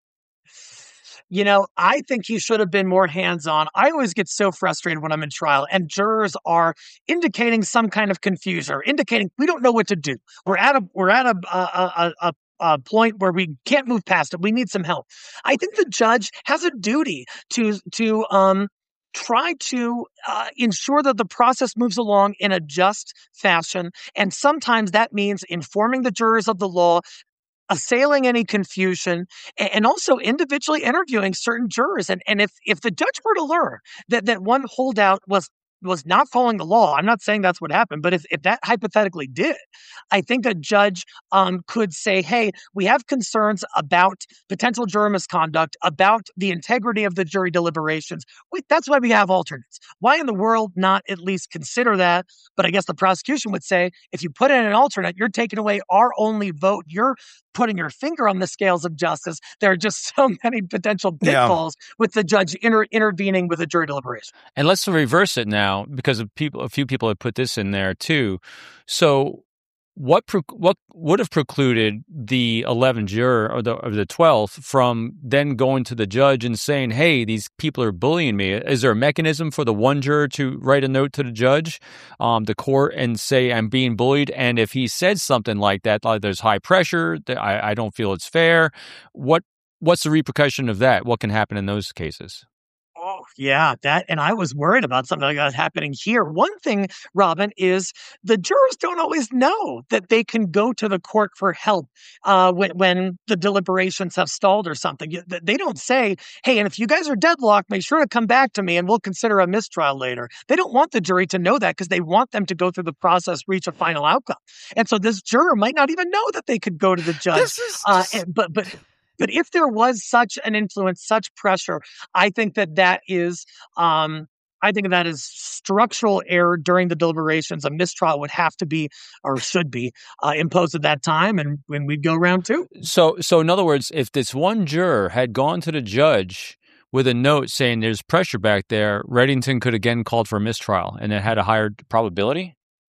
You know, I think he should have been more hands-on. I always get so frustrated when I'm in trial and jurors are indicating some kind of confusion or indicating we don't know what to do. We're at a we're at a a a, a, a point where we can't move past it. We need some help. I think the judge has a duty to to um try to uh, ensure that the process moves along in a just fashion, and sometimes that means informing the jurors of the law, assailing any confusion, and also individually interviewing certain jurors. And and if if the judge were to learn that that one holdout was was not following the law, I'm not saying that's what happened, but if, if that hypothetically did, I think a judge um, could say, hey, we have concerns about potential juror misconduct, about the integrity of the jury deliberations. We, that's why we have alternates. Why in the world not at least consider that? But I guess the prosecution would say, if you put in an alternate, you're taking away our only vote. You're putting your finger on the scales of justice. There are just so many potential pitfalls yeah. with the judge inter- intervening with a jury deliberation. And let's reverse it now, because of people, a few people have put this in there too. So, what pro- what would have precluded the eleventh juror or the or the twelfth from then going to the judge and saying, "Hey, these people are bullying me"? Is there a mechanism for the one juror to write a note to the judge, um, the court, and say, "I'm being bullied"? And if he said something like that, like there's high pressure, I, I don't feel it's fair. What what's the repercussion of that? What can happen in those cases? Oh, yeah, that. And I was worried about something like that happening here. One thing, Robin, is the jurors don't always know that they can go to the court for help uh, when, when the deliberations have stalled or something. They don't say, hey, and if you guys are deadlocked, make sure to come back to me and we'll consider a mistrial later. They don't want the jury to know that because they want them to go through the process, reach a final outcome. And so this juror might not even know that they could go to the judge. This is uh, and, but, but, But if there was such an influence, such pressure, I think that that is, um, I think that is structural error during the deliberations. A mistrial would have to be, or should be, uh, imposed at that time, and when we'd go round two. So, so in other words, if this one juror had gone to the judge with a note saying there's pressure back there, Reddington could again called for a mistrial, and it had a higher probability.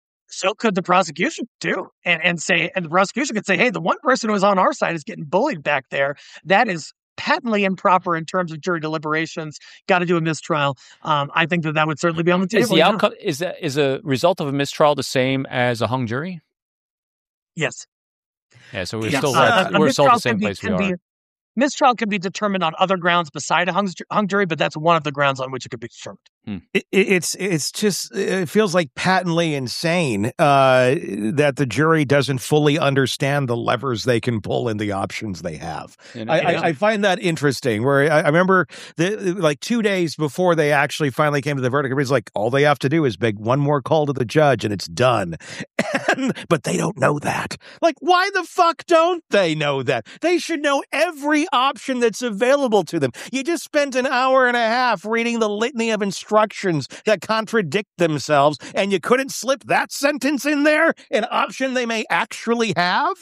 So could the prosecution too, and and say, and the prosecution could say, hey, the one person who was on our side is getting bullied back there. That is patently improper in terms of jury deliberations. Got to do a mistrial. Um, I think that that would certainly be on the table. Is the yeah. outcome is that is a result of a mistrial the same as a hung jury? Yes. Yeah. So we're yes. still uh, we're still the same be, place we are. Be, mistrial can be determined on other grounds beside a hung, hung jury, but that's one of the grounds on which it could be determined. Hmm. It, it's it's just it feels like patently insane uh, that the jury doesn't fully understand the levers they can pull and the options they have. And, I, yeah. I, I find that interesting. Where I, I remember the, like two days before they actually finally came to the verdict, everybody's like, all they have to do is make one more call to the judge and it's done. And, but they don't know that. Like, why the fuck don't they know that? They should know every option that's available to them. You just spent an hour and a half reading the litany of instructions that contradict themselves, and you couldn't slip that sentence in there, an option they may actually have.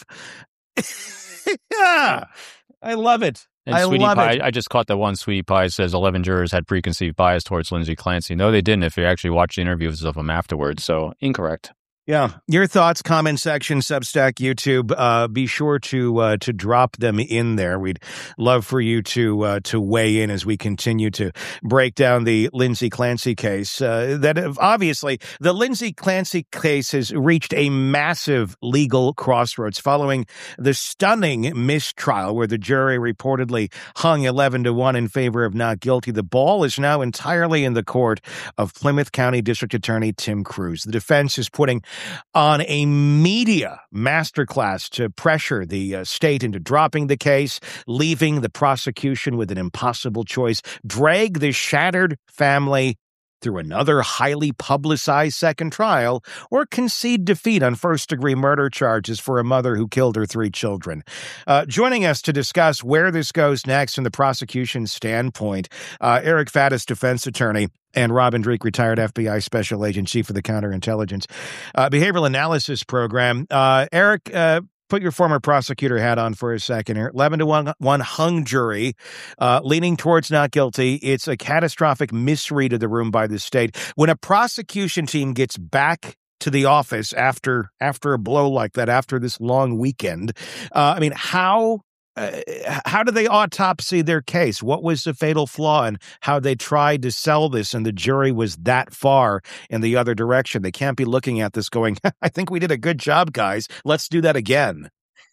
Yeah, I love it. And I Sweetie love Pie, it. I just caught that one. Sweetie Pie says eleven jurors had preconceived bias towards Lindsay Clancy. No, they didn't. If you actually watch the interviews of them afterwards, so incorrect. Yeah. Your thoughts, comment section, Substack, YouTube. Uh, be sure to uh, to drop them in there. We'd love for you to uh, to weigh in as we continue to break down the Lindsay Clancy case. Uh, that obviously the Lindsay Clancy case has reached a massive legal crossroads following the stunning mistrial where the jury reportedly hung eleven to one in favor of not guilty. The ball is now entirely in the court of Plymouth County District Attorney Tim Cruz. The defense is putting on a media masterclass to pressure the uh, state into dropping the case, leaving the prosecution with an impossible choice: drag the shattered family through another highly publicized second trial, or concede defeat on first-degree murder charges for a mother who killed her three children. Uh, joining us to discuss where this goes next from the prosecution's standpoint, uh, Eric Faddis, defense attorney, and Robin Dreeke, retired F B I special agent, chief of the counterintelligence uh, behavioral analysis program. Uh, Eric, uh, put your former prosecutor hat on for a second here. eleven to one, one hung jury, uh, leaning towards not guilty. It's a catastrophic misread of the room by the state. When a prosecution team gets back to the office after after a blow like that, after this long weekend, uh, I mean, how uh, how do they autopsy their case? What was the fatal flaw and how they tried to sell this, and the jury was that far in the other direction? They can't be looking at this going, I think we did a good job, guys. Let's do that again.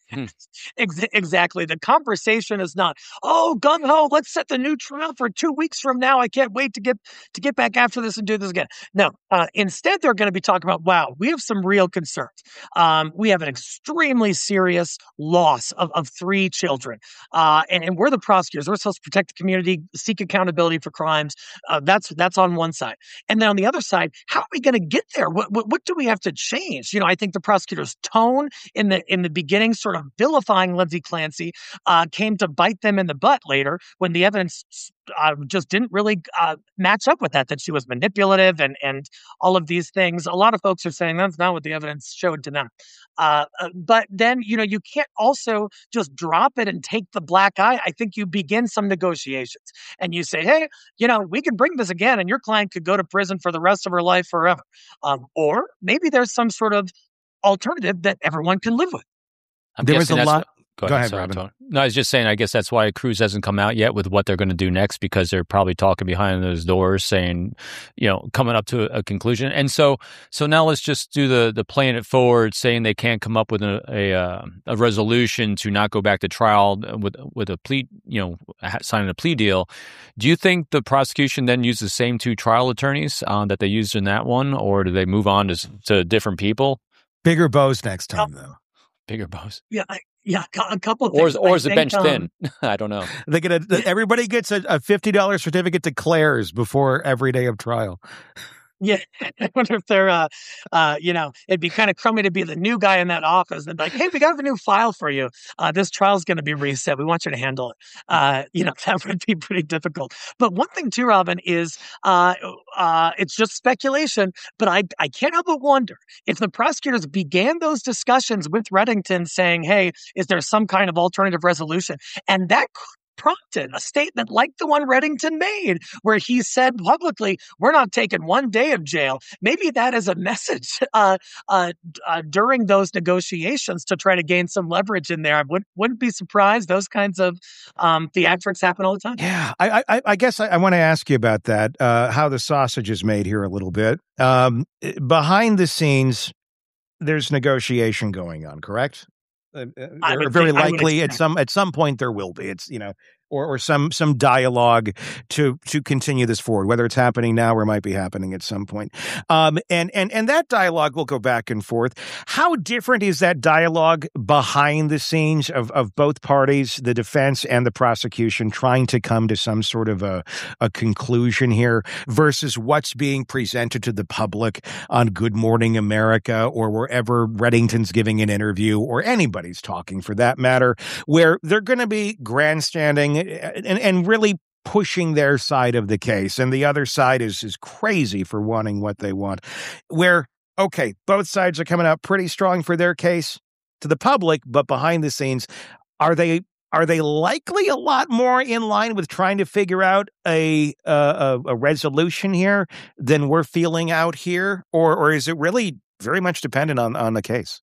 Ex- exactly. The conversation is not, oh, gung ho, let's set the new trial for two weeks from now. I can't wait to get to get back after this and do this again. No, uh, instead, they're going to be talking about, wow, we have some real concerns. Um, we have an extremely serious loss of, of three children. Uh, and, and we're the prosecutors. We're supposed to protect the community, seek accountability for crimes. Uh, that's that's on one side. And then on the other side, how are we going to get there? What, what, what do we have to change? You know, I think the prosecutor's tone in the in the beginning, sort of vilifying Lindsay Clancy, uh, came to bite them in the butt later when the evidence uh, just didn't really uh, match up with that, that she was manipulative and, and all of these things. A lot of folks are saying that's not what the evidence showed to them. Uh, uh, but then, you know, you can't also just drop it and take the black eye. I think you begin some negotiations and you say, hey, you know, we can bring this again and your client could go to prison for the rest of her life forever. Um, or maybe there's some sort of alternative that everyone can live with. I'm There was guessing a that's lot. what- Go, Go ahead, ahead, sorry, Robin. Tony. No, I was just saying, I guess that's why Cruz hasn't come out yet with what they're going to do next, because they're probably talking behind those doors saying, you know, coming up to a, a conclusion. And so so now let's just do the the playing it forward, saying they can't come up with a a, uh, a resolution to not go back to trial with with a plea, you know, signing a plea deal. Do you think the prosecution then use the same two trial attorneys uh, that they used in that one, or do they move on to, to different people? Bigger bows next time, though. Bigger bows. Yeah, I, yeah, a couple of Or things. is, or I is the think, bench um, thin? I don't know. They get a, everybody gets a, a fifty dollars certificate to Claire's before every day of trial. Yeah, I wonder if they're, uh, uh, you know, it'd be kind of crummy to be the new guy in that office and be like, hey, we got a new file for you. Uh, this trial's going to be reset. We want you to handle it. Uh, you know, that would be pretty difficult. But one thing too, Robin, is uh, uh, it's just speculation, but I, I can't help but wonder if the prosecutors began those discussions with Reddington saying, hey, is there some kind of alternative resolution? And that could prompted a statement like the one Reddington made, where he said publicly, we're not taking one day of jail. Maybe that is a message uh, uh, uh, during those negotiations to try to gain some leverage in there. I would, wouldn't be surprised. Those kinds of um, theatrics happen all the time. Yeah, I, I, I guess I, I want to ask you about that, uh, how the sausage is made here a little bit. Um, behind the scenes, there's negotiation going on, correct? Uh, I or would very think- I would likely at expect. some at some point there will be. It's you know, or or some some dialogue to to continue this forward, whether it's happening now or it might be happening at some point. Um, and and and that dialogue will go back and forth. How different is that dialogue behind the scenes of of both parties, the defense and the prosecution, trying to come to some sort of a a conclusion here versus what's being presented to the public on Good Morning America or wherever Reddington's giving an interview or anybody's talking for that matter, where they're going to be grandstanding and, and really pushing their side of the case. And the other side is, is crazy for wanting what they want. Where, okay, both sides are coming out pretty strong for their case to the public, but behind the scenes, are they Are they likely a lot more in line with trying to figure out a uh, a, a resolution here than we're feeling out here? Or or is it really very much dependent on, on the case?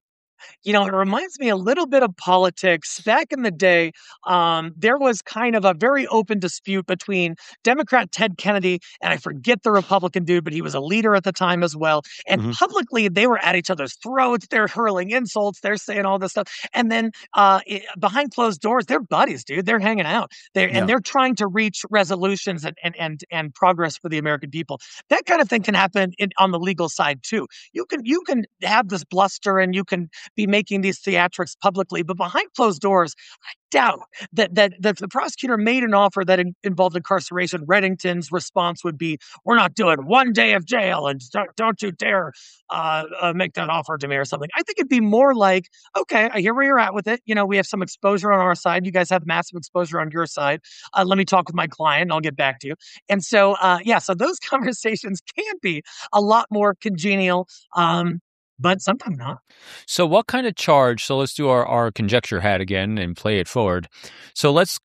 You know, it reminds me a little bit of politics. Back in the day, um, there was kind of a very open dispute between Democrat Ted Kennedy and I forget the Republican dude, but he was a leader at the time as well. And Mm-hmm. publicly, they were at each other's throats. They're hurling insults. They're saying all this stuff. And then uh, it, behind closed doors, they're buddies, dude. They're hanging out. They're, Yeah. And they're trying to reach resolutions and, and, and, and progress for the American people. That kind of thing can happen in, on the legal side, too. You can you can have this bluster and you can be making these theatrics publicly. But behind closed doors, I doubt that that, that if the prosecutor made an offer that in, involved incarceration, Reddington's response would be, we're not doing one day of jail, and don't, don't you dare uh, uh, make that offer to me or something. I think it'd be more like, okay, I hear where you're at with it. You know, we have some exposure on our side. You guys have massive exposure on your side. Uh, let me talk with my client and I'll get back to you. And so, uh, yeah, so those conversations can be a lot more congenial, um, but sometimes not. So what kind of charge? So let's do our, our conjecture hat again and play it forward. So let's...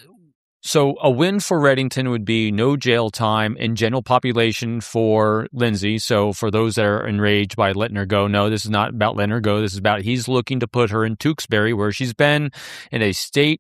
So a win for Reddington would be no jail time in general population for Lindsay. So for those that are enraged by letting her go, no, this is not about letting her go. This is about he's looking to put her in Tewksbury, where she's been in a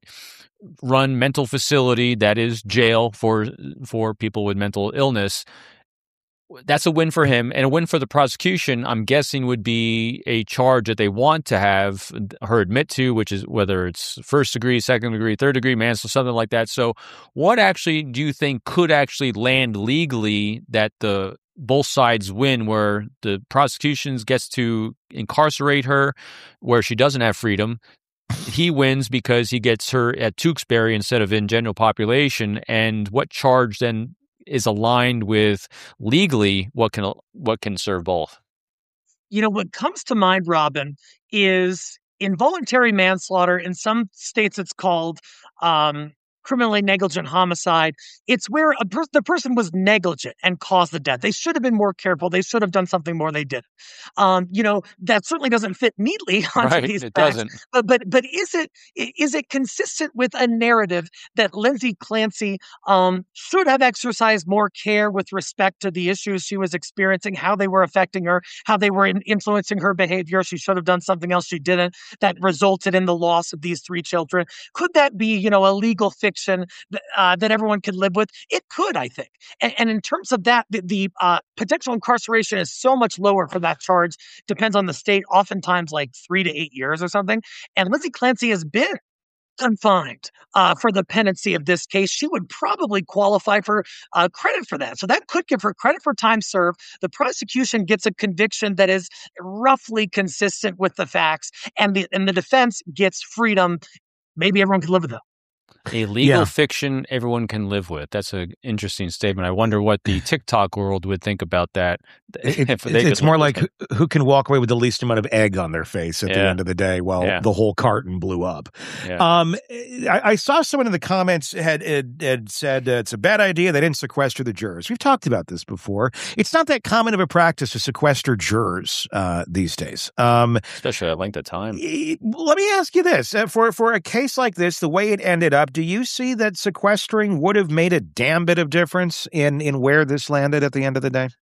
state-run mental facility that is jail for for people with mental illness. That's a win for him, and a win for the prosecution, I'm guessing, would be a charge that they want to have her admit to, which is whether it's first degree, second degree, third degree manslaughter, something like that. So what actually do you think could actually land legally that the both sides win, where the prosecution gets to incarcerate her where she doesn't have freedom? He wins because he gets her at Tewksbury instead of in general population. And what charge then is aligned with legally what can what can serve both? You know, what comes to mind, Robin, is involuntary manslaughter. In some states, it's called um, criminally negligent homicide. It's where a per- the person was negligent and caused the death. They should have been more careful. They should have done something more. They didn't. Um, you know, that certainly doesn't fit neatly onto Right, these it facts. doesn't. But but but is it is it consistent with a narrative that Lindsay Clancy um, should have exercised more care with respect to the issues she was experiencing, how they were affecting her, how they were in- influencing her behavior? She should have done something else she didn't that resulted in the loss of these three children. Could that be, you know, a legal fiction uh, that everyone could live with? It could, I think. And, and in terms of that, the, the uh, potential incarceration is so much lower for that charge. Depends on the state, oftentimes like three to eight years or something. And Lindsay Clancy has been confined uh, for the pendency of this case. She would probably qualify for uh, credit for that. So that could give her credit for time served. The prosecution gets a conviction that is roughly consistent with the facts, and the and the defense gets freedom. Maybe everyone could live with it. A legal Yeah. fiction everyone can live with. That's an interesting statement. I wonder what the TikTok world would think about that. It- if it- they could it's more live like with who, who can walk away with the least amount of egg on their face at the Yeah. end of the day while Yeah. the whole carton blew up. Yeah. Um, I, I saw someone in the comments had had, had said uh, it's a bad idea they didn't sequester the jurors. We've talked about this before. It's not that common of a practice to sequester jurors uh, these days. Um, Especially at length of time. e- let me ask you this: uh, for for a case like this, the way it ended up, do you see that sequestering would have made a damn bit of difference in in where this landed at the end of the day?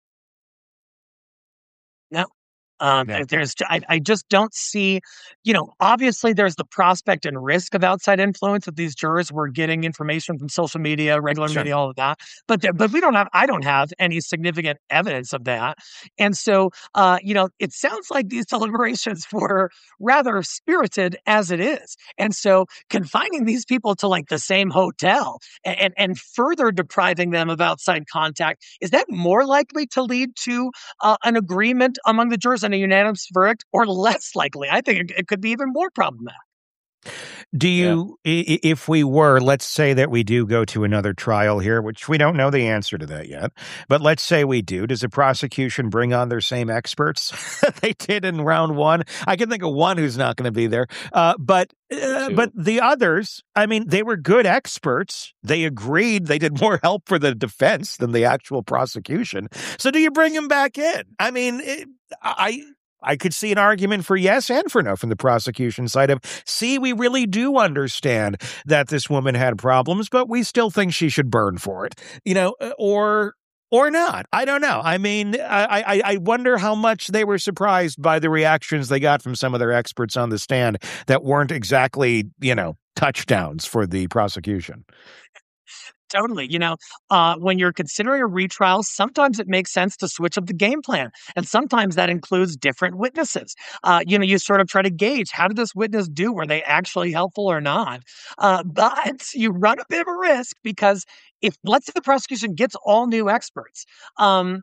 No. Um, Yeah. there's, I, I just don't see, you know, obviously there's the prospect and risk of outside influence that these jurors were getting information from social media, regular Sure. media, all of that. But, there- but we don't have, I don't have any significant evidence of that. And so, uh, you know, it sounds like these deliberations were rather spirited as it is. And so confining these people to like the same hotel and, and, and further depriving them of outside contact, is that more likely to lead to uh, an agreement among the jurors and a unanimous verdict, or less likely? I think it, it could be even more problematic. Do you, i- i- if we were, let's say that we do go to another trial here, which we don't know the answer to that yet, but let's say we do, does the prosecution bring on their same experts they did in round one? I can think of one who's not going to be there, uh, but uh, Two. but the others, I mean, they were good experts. They agreed. They did more help for the defense than the actual prosecution. So do you bring them back in? I mean, it, I. I could see an argument for yes and for no from the prosecution side of, see, we really do understand that this woman had problems, but we still think she should burn for it, you know, or or not. I don't know. I mean, I, I, I wonder how much they were surprised by the reactions they got from some of their experts on the stand that weren't exactly, you know, touchdowns for the prosecution. Totally. You know, uh, when you're considering a retrial, sometimes it makes sense to switch up the game plan. And sometimes that includes different witnesses. Uh, you know, you sort of try to gauge, how did this witness do? Were they actually helpful or not? Uh, but you run a bit of a risk, because if, let's say the prosecution gets all new experts, um,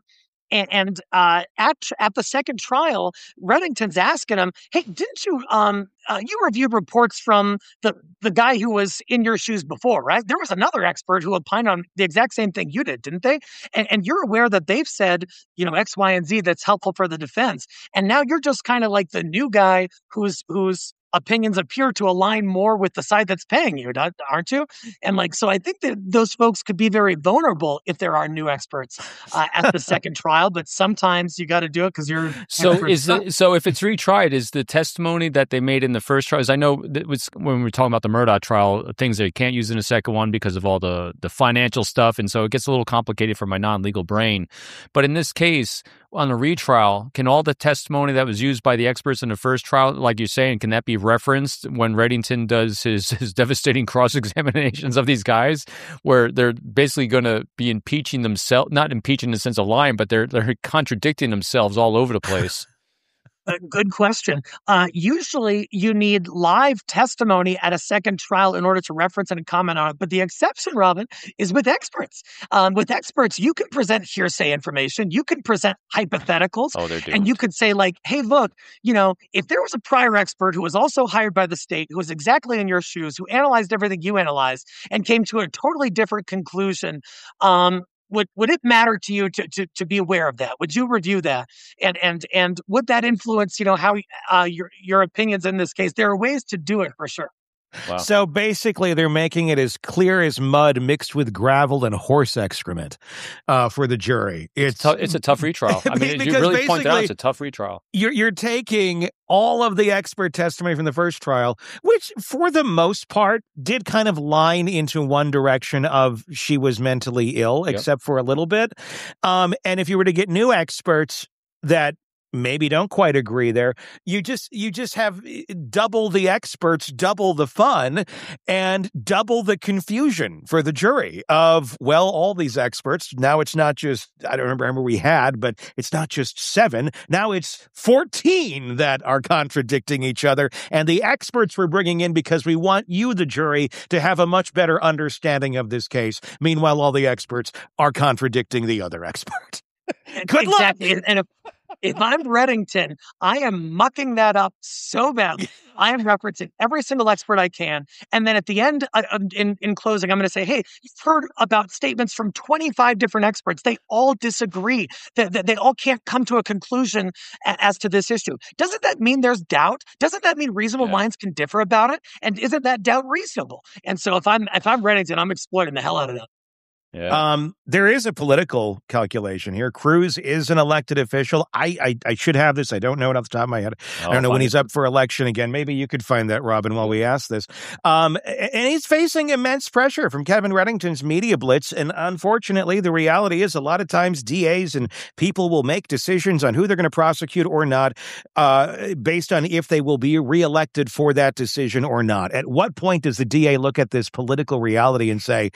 And, and uh, at at the second trial, Reddington's asking him, "Hey, didn't you um uh, you reviewed reports from the the guy who was in your shoes before, right? There was another expert who opined on the exact same thing you did, didn't they? And and you're aware that they've said, you know, X, Y, and Z that's helpful for the defense. And now you're just kind of like the new guy who's who's opinions appear to align more with the side that's paying you, don't- aren't you?" And like, so I think that those folks could be very vulnerable if there are new experts uh, at the second trial. But sometimes you got to do it because you're So expert is stuff. the, so if it's retried, is the testimony that they made in the first trial? 'Cause I know that was when we were talking about the Murdaugh trial, things that you can't use in the second one because of all the the financial stuff, and so it gets a little complicated for my non-legal brain. But in this case, on a retrial, can all the testimony that was used by the experts in the first trial, like you're saying, can that be referenced when Reddington does his, his devastating cross-examinations of these guys, where they're basically going to be impeaching themselves, not impeaching in the sense of lying, but they're they're contradicting themselves all over the place? Uh, good question. Uh, usually you need live testimony at a second trial in order to reference and comment on it. But the exception, Robin, is with experts. Um, with experts, you can present hearsay information. You can present hypotheticals. Oh, they're doing and you could say like, hey, look, you know, if there was a prior expert who was also hired by the state, who was exactly in your shoes, who analyzed everything you analyzed and came to a totally different conclusion, um, Would would it matter to you to, to to be aware of that? Would you review that? And and and would that influence, you know, how uh, your your opinions in this case? There are ways to do it for sure. Wow. So basically, they're making it as clear as mud mixed with gravel and horse excrement uh, for the jury. It's It's, it's a tough retrial. I mean, you really pointed out it's a tough retrial. You're, you're taking all of the expert testimony from the first trial, which for the most part did kind of line into one direction of she was mentally ill, Yep. except for a little bit. Um, and if you were to get new experts that maybe don't quite agree there, you just you just have double the experts, double the fun, and double the confusion for the jury of, well, all these experts. Now it's not just, I don't remember how many we had, but it's not just seven. Now it's fourteen that are contradicting each other. And the experts we're bringing in because we want you, the jury, to have a much better understanding of this case. Meanwhile, all the experts are contradicting the other expert. Good luck. Exactly. And and if, if I'm Reddington, I am mucking that up so badly. I am referencing every single expert I can. And then at the end, uh, um, in, in closing, I'm going to say, hey, you've heard about statements from twenty-five different experts. They all disagree. They, they, they all can't come to a conclusion a- as to this issue. Doesn't that mean there's doubt? Doesn't that mean reasonable Yeah. minds can differ about it? And isn't that doubt reasonable? And so if I'm if I'm Reddington, I'm exploiting the hell out of that. Yeah. Um, there is a political calculation here. Cruz is an elected official. I, I I should have this. I don't know it off the top of my head. I I'll don't know when find he's it. up for election again. Maybe you could find that, Robin, while we ask this. Um, a- and he's facing immense pressure from Kevin Reddington's media blitz. And unfortunately, the reality is a lot of times D As and people will make decisions on who they're going to prosecute or not uh, based on if they will be reelected for that decision or not. At what point does the D A look at this political reality and say,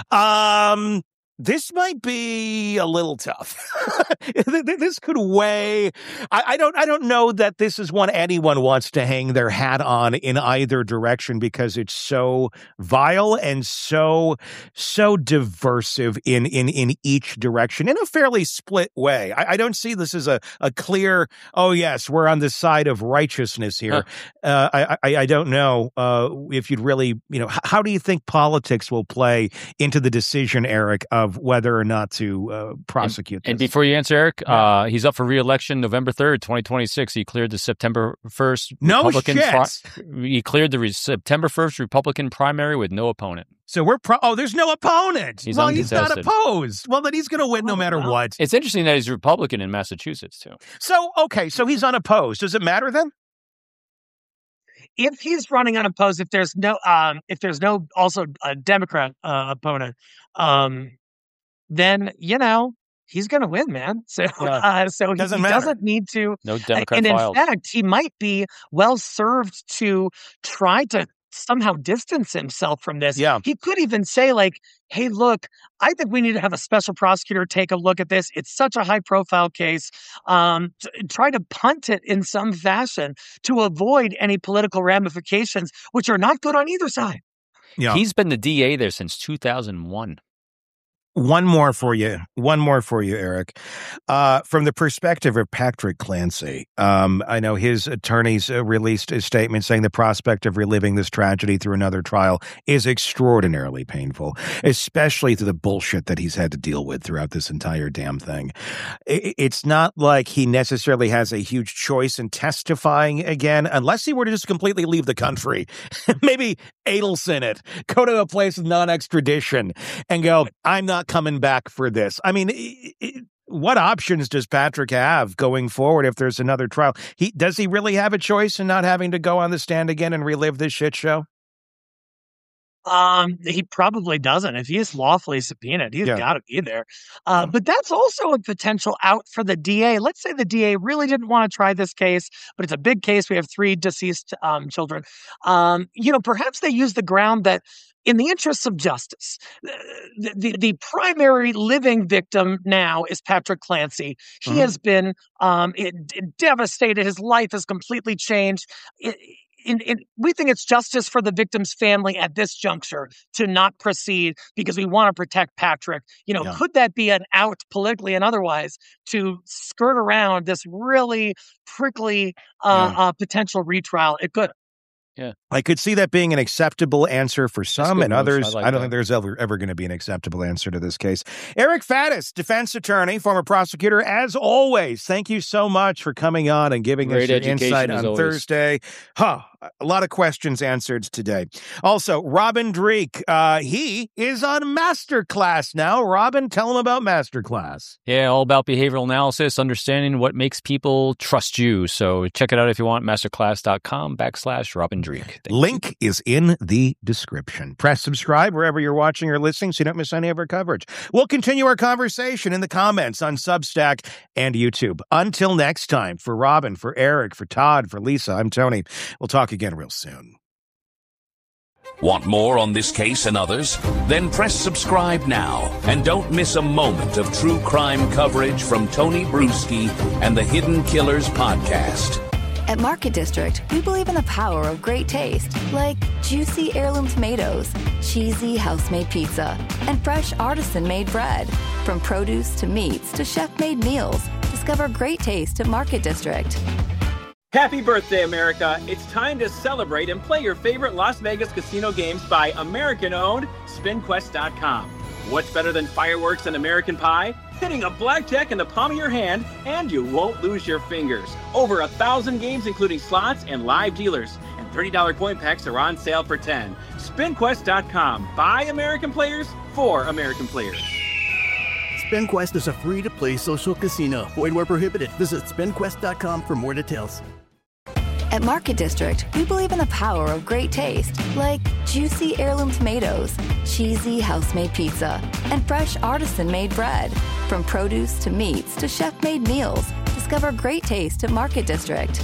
um, this might be a little tough. This could weigh. I, I don't. I don't know that this is one anyone wants to hang their hat on in either direction because it's so vile and so so diversive in in in each direction in a fairly split way. I, I don't see this as a a clear. Oh yes, we're on the side of righteousness here. Huh. Uh, I, I I don't know uh, if you'd really you know. How do you think politics will play into the decision, Eric, of whether or not to uh, prosecute And this? before you answer, Eric, uh, he's up for re-election November third, twenty twenty-six. He cleared the September first No Republican shit. He cleared the re- September first Republican primary with no opponent. So we're pro. Oh, there's no opponent. He's well, he's not uncontested. opposed. Well, then he's going to win no Oh, matter wow. what. It's interesting that he's Republican in Massachusetts, too. So, okay, so he's unopposed. Does it matter then? If he's running unopposed, if there's no, um, if there's no also a Democrat uh, opponent, um, then you know he's going to win, man. So, Yeah. uh, so he, Doesn't he matter. doesn't need to. No Democrat and in files. fact, he might be well served to try to somehow distance himself from this. Yeah. He could even say like, hey, look, I think we need to have a special prosecutor take a look at this. It's such a high profile case. Um, t- try to punt it in some fashion to avoid any political ramifications, which are not good on either side. Yeah. He's been the D A there since two thousand one. One more for you. One more for you, Eric. Uh, from the perspective of Patrick Clancy, um, I know his attorneys uh, released a statement saying the prospect of reliving this tragedy through another trial is extraordinarily painful, especially through the bullshit that he's had to deal with throughout this entire damn thing. It's not like he necessarily has a huge choice in testifying again, unless he were to just completely leave the country. Maybe Adelson it, go to a place of non-extradition and go, I'm not coming back for this. I mean, it, it, what options does Patrick have going forward if there's another trial? He does he really have a choice in not having to go on the stand again and relive this shit show? Um, he probably doesn't. If he is lawfully subpoenaed, he's Yeah. got to be there. Uh, but that's also a potential out for the D A. Let's say the D A really didn't want to try this case, but it's a big case. We have three deceased um, children. Um, you know, perhaps they use the ground that in the interests of justice, the, the, the primary living victim now is Patrick Clancy. He Mhm. has been um, it, it devastated. His life has completely changed. It, In, in, we think it's justice for the victim's family at this juncture to not proceed because we want to protect Patrick. You know, Yeah. could that be an out politically and otherwise to skirt around this really prickly uh, Yeah. uh, potential retrial? It could. Yeah. I could see that being an acceptable answer for some, good and move. others, I like I don't that. think there's ever, ever going to be an acceptable answer to this case. Eric Faddis, defense attorney, former prosecutor, as always, thank you so much for coming on and giving Great us your education insight as on always. Thursday. Huh, a lot of questions answered today. Also, Robin Dreek, uh, he is on Masterclass now. Robin, tell him about Masterclass. Yeah, all about behavioral analysis, understanding what makes people trust you. So check it out if you want, masterclass.com backslash Robin Dreek. Thank you. Link is in the description. Press subscribe wherever you're watching or listening so you don't miss any of our coverage. We'll continue our conversation in the comments on Substack and YouTube. Until next time, for Robin, for Eric, for Todd, for Lisa, I'm Tony. We'll talk again real soon. Want more on this case and others? Then press subscribe now and don't miss a moment of true crime coverage from Tony Bruschi and the Hidden Killers podcast. At Market District, we believe in the power of great taste, like juicy heirloom tomatoes, cheesy house-made pizza, and fresh artisan-made bread. From produce to meats to chef-made meals, discover great taste at Market District. Happy birthday, America. It's time to celebrate and play your favorite Las Vegas casino games by American-owned Spin Quest dot com. What's better than fireworks and American Pie? Hitting a blackjack in the palm of your hand, and you won't lose your fingers. Over a thousand games, including slots and live dealers. And thirty dollars coin packs are on sale for ten dollars. Spin Quest dot com. By American players, for American players. SpinQuest is a free-to-play social casino. Void where prohibited. Visit Spin Quest dot com for more details. At Market District, we believe in the power of great taste, like juicy heirloom tomatoes, cheesy house-made pizza, and fresh artisan-made bread. From produce to meats to chef-made meals, discover great taste at Market District.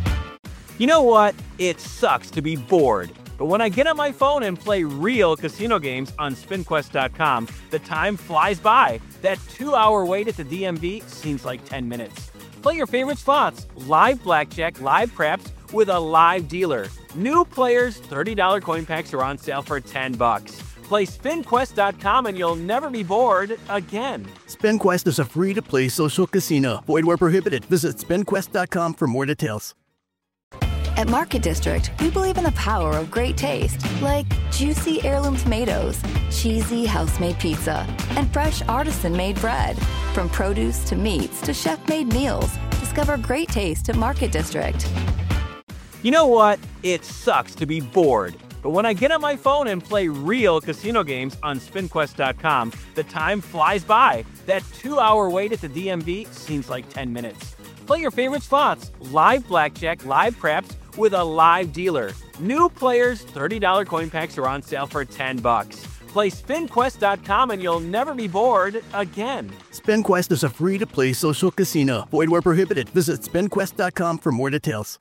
You know what? It sucks to be bored. But when I get on my phone and play real casino games on Spin Quest dot com, the time flies by. That two-hour wait at the D M V seems like ten minutes. Play your favorite slots, live blackjack, live craps, with a live dealer. New players, thirty dollars coin packs are on sale for ten bucks. Play Spin Quest dot com and you'll never be bored again. SpinQuest is a free-to-play social casino. Void where prohibited. Visit Spin Quest dot com for more details. At Market District, we believe in the power of great taste, like juicy heirloom tomatoes, cheesy house-made pizza, and fresh artisan-made bread. From produce to meats to chef-made meals, discover great taste at Market District. You know what? It sucks to be bored. But when I get on my phone and play real casino games on Spin Quest dot com, the time flies by. That two-hour wait at the D M V seems like ten minutes. Play your favorite slots, live blackjack, live craps, with a live dealer. New players, thirty dollars coin packs are on sale for ten bucks. Play Spin Quest dot com and you'll never be bored again. SpinQuest is a free-to-play social casino. Void where prohibited. Visit Spin Quest dot com for more details.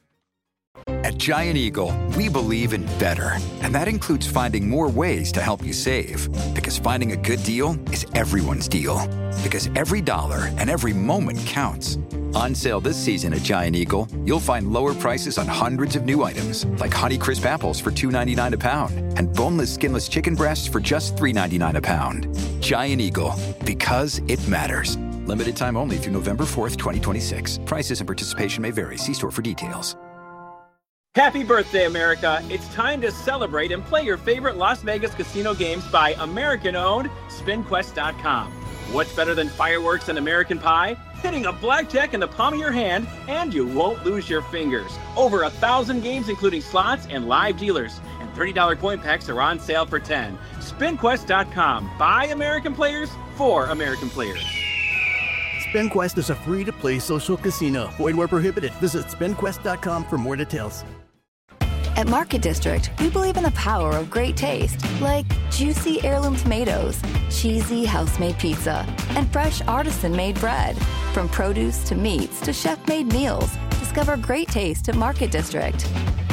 At Giant Eagle, we believe in better, and that includes finding more ways to help you save. Because finding a good deal is everyone's deal. Because every dollar and every moment counts. On sale this season at Giant Eagle, you'll find lower prices on hundreds of new items, like Honeycrisp apples for two ninety-nine a pound, and boneless, skinless chicken breasts for just three ninety-nine a pound. Giant Eagle, because it matters. Limited time only through November fourth, twenty twenty-six. Prices and participation may vary. See store for details. Happy birthday, America. It's time to celebrate and play your favorite Las Vegas casino games by American-owned Spin Quest dot com. What's better than fireworks and American Pie? Hitting a blackjack in the palm of your hand, and you won't lose your fingers. Over a thousand games, including slots and live dealers. And thirty dollars coin packs are on sale for ten dollars. Spin Quest dot com. By American players, for American players. SpinQuest is a free-to-play social casino. Void where prohibited. Visit Spin Quest dot com for more details. At Market District, we believe in the power of great taste, like juicy heirloom tomatoes, cheesy house-made pizza, and fresh artisan-made bread. From produce to meats to chef-made meals, discover great taste at Market District.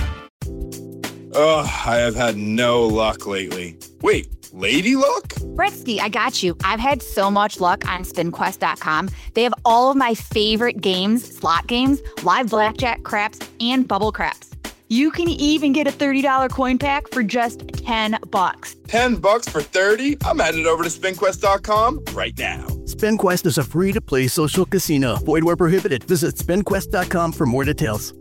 Ugh, I have had no luck lately. Wait, lady luck? Britsky, I got you. I've had so much luck on Spin Quest dot com. They have all of my favorite games, slot games, live blackjack, craps, and bubble craps. You can even get a thirty dollars coin pack for just ten bucks. ten bucks for thirty? I'm headed over to Spin Quest dot com right now. SpinQuest is a free-to-play social casino. Void where prohibited. Visit Spin Quest dot com for more details.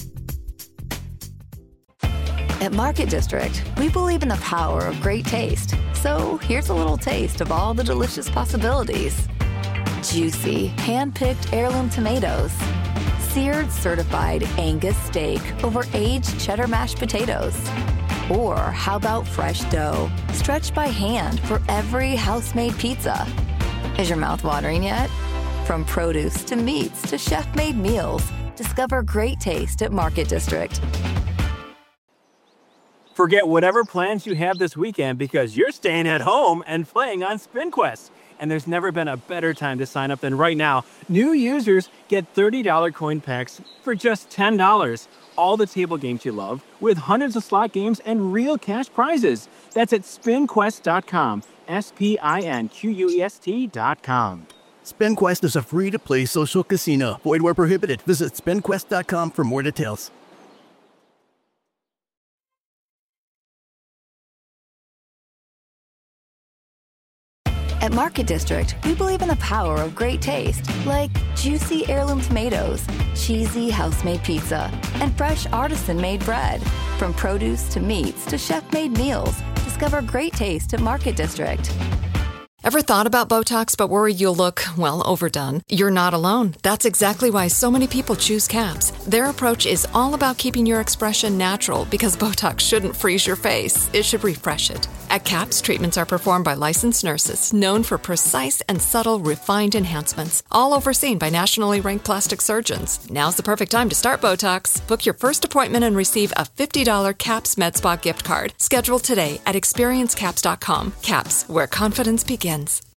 At Market District, we believe in the power of great taste. So here's a little taste of all the delicious possibilities. Juicy, hand-picked heirloom tomatoes. Seared certified Angus steak over aged cheddar mashed potatoes. Or how about fresh dough, stretched by hand for every house-made pizza? Is your mouth watering yet? From produce to meats to chef-made meals, discover great taste at Market District. Forget whatever plans you have this weekend because you're staying at home and playing on SpinQuest. And there's never been a better time to sign up than right now. New users get thirty dollars coin packs for just ten dollars. All the table games you love with hundreds of slot games and real cash prizes. That's at Spin Quest dot com. S P I N Q U E S T dot com. SpinQuest is a free-to-play social casino. Void where prohibited. Visit Spin Quest dot com for more details. At Market District, we believe in the power of great taste, like juicy heirloom tomatoes, cheesy house-made pizza, and fresh artisan-made bread. From produce to meats to chef-made meals, discover great taste at Market District. Ever thought about Botox but worried you'll look, well, overdone? You're not alone. That's exactly why so many people choose CAPS. Their approach is all about keeping your expression natural because Botox shouldn't freeze your face. It should refresh it. At CAPS, treatments are performed by licensed nurses known for precise and subtle refined enhancements, all overseen by nationally ranked plastic surgeons. Now's the perfect time to start Botox. Book your first appointment and receive a fifty dollars CAPS MedSpa gift card. Schedule today at experience caps dot com. CAPS, where confidence begins.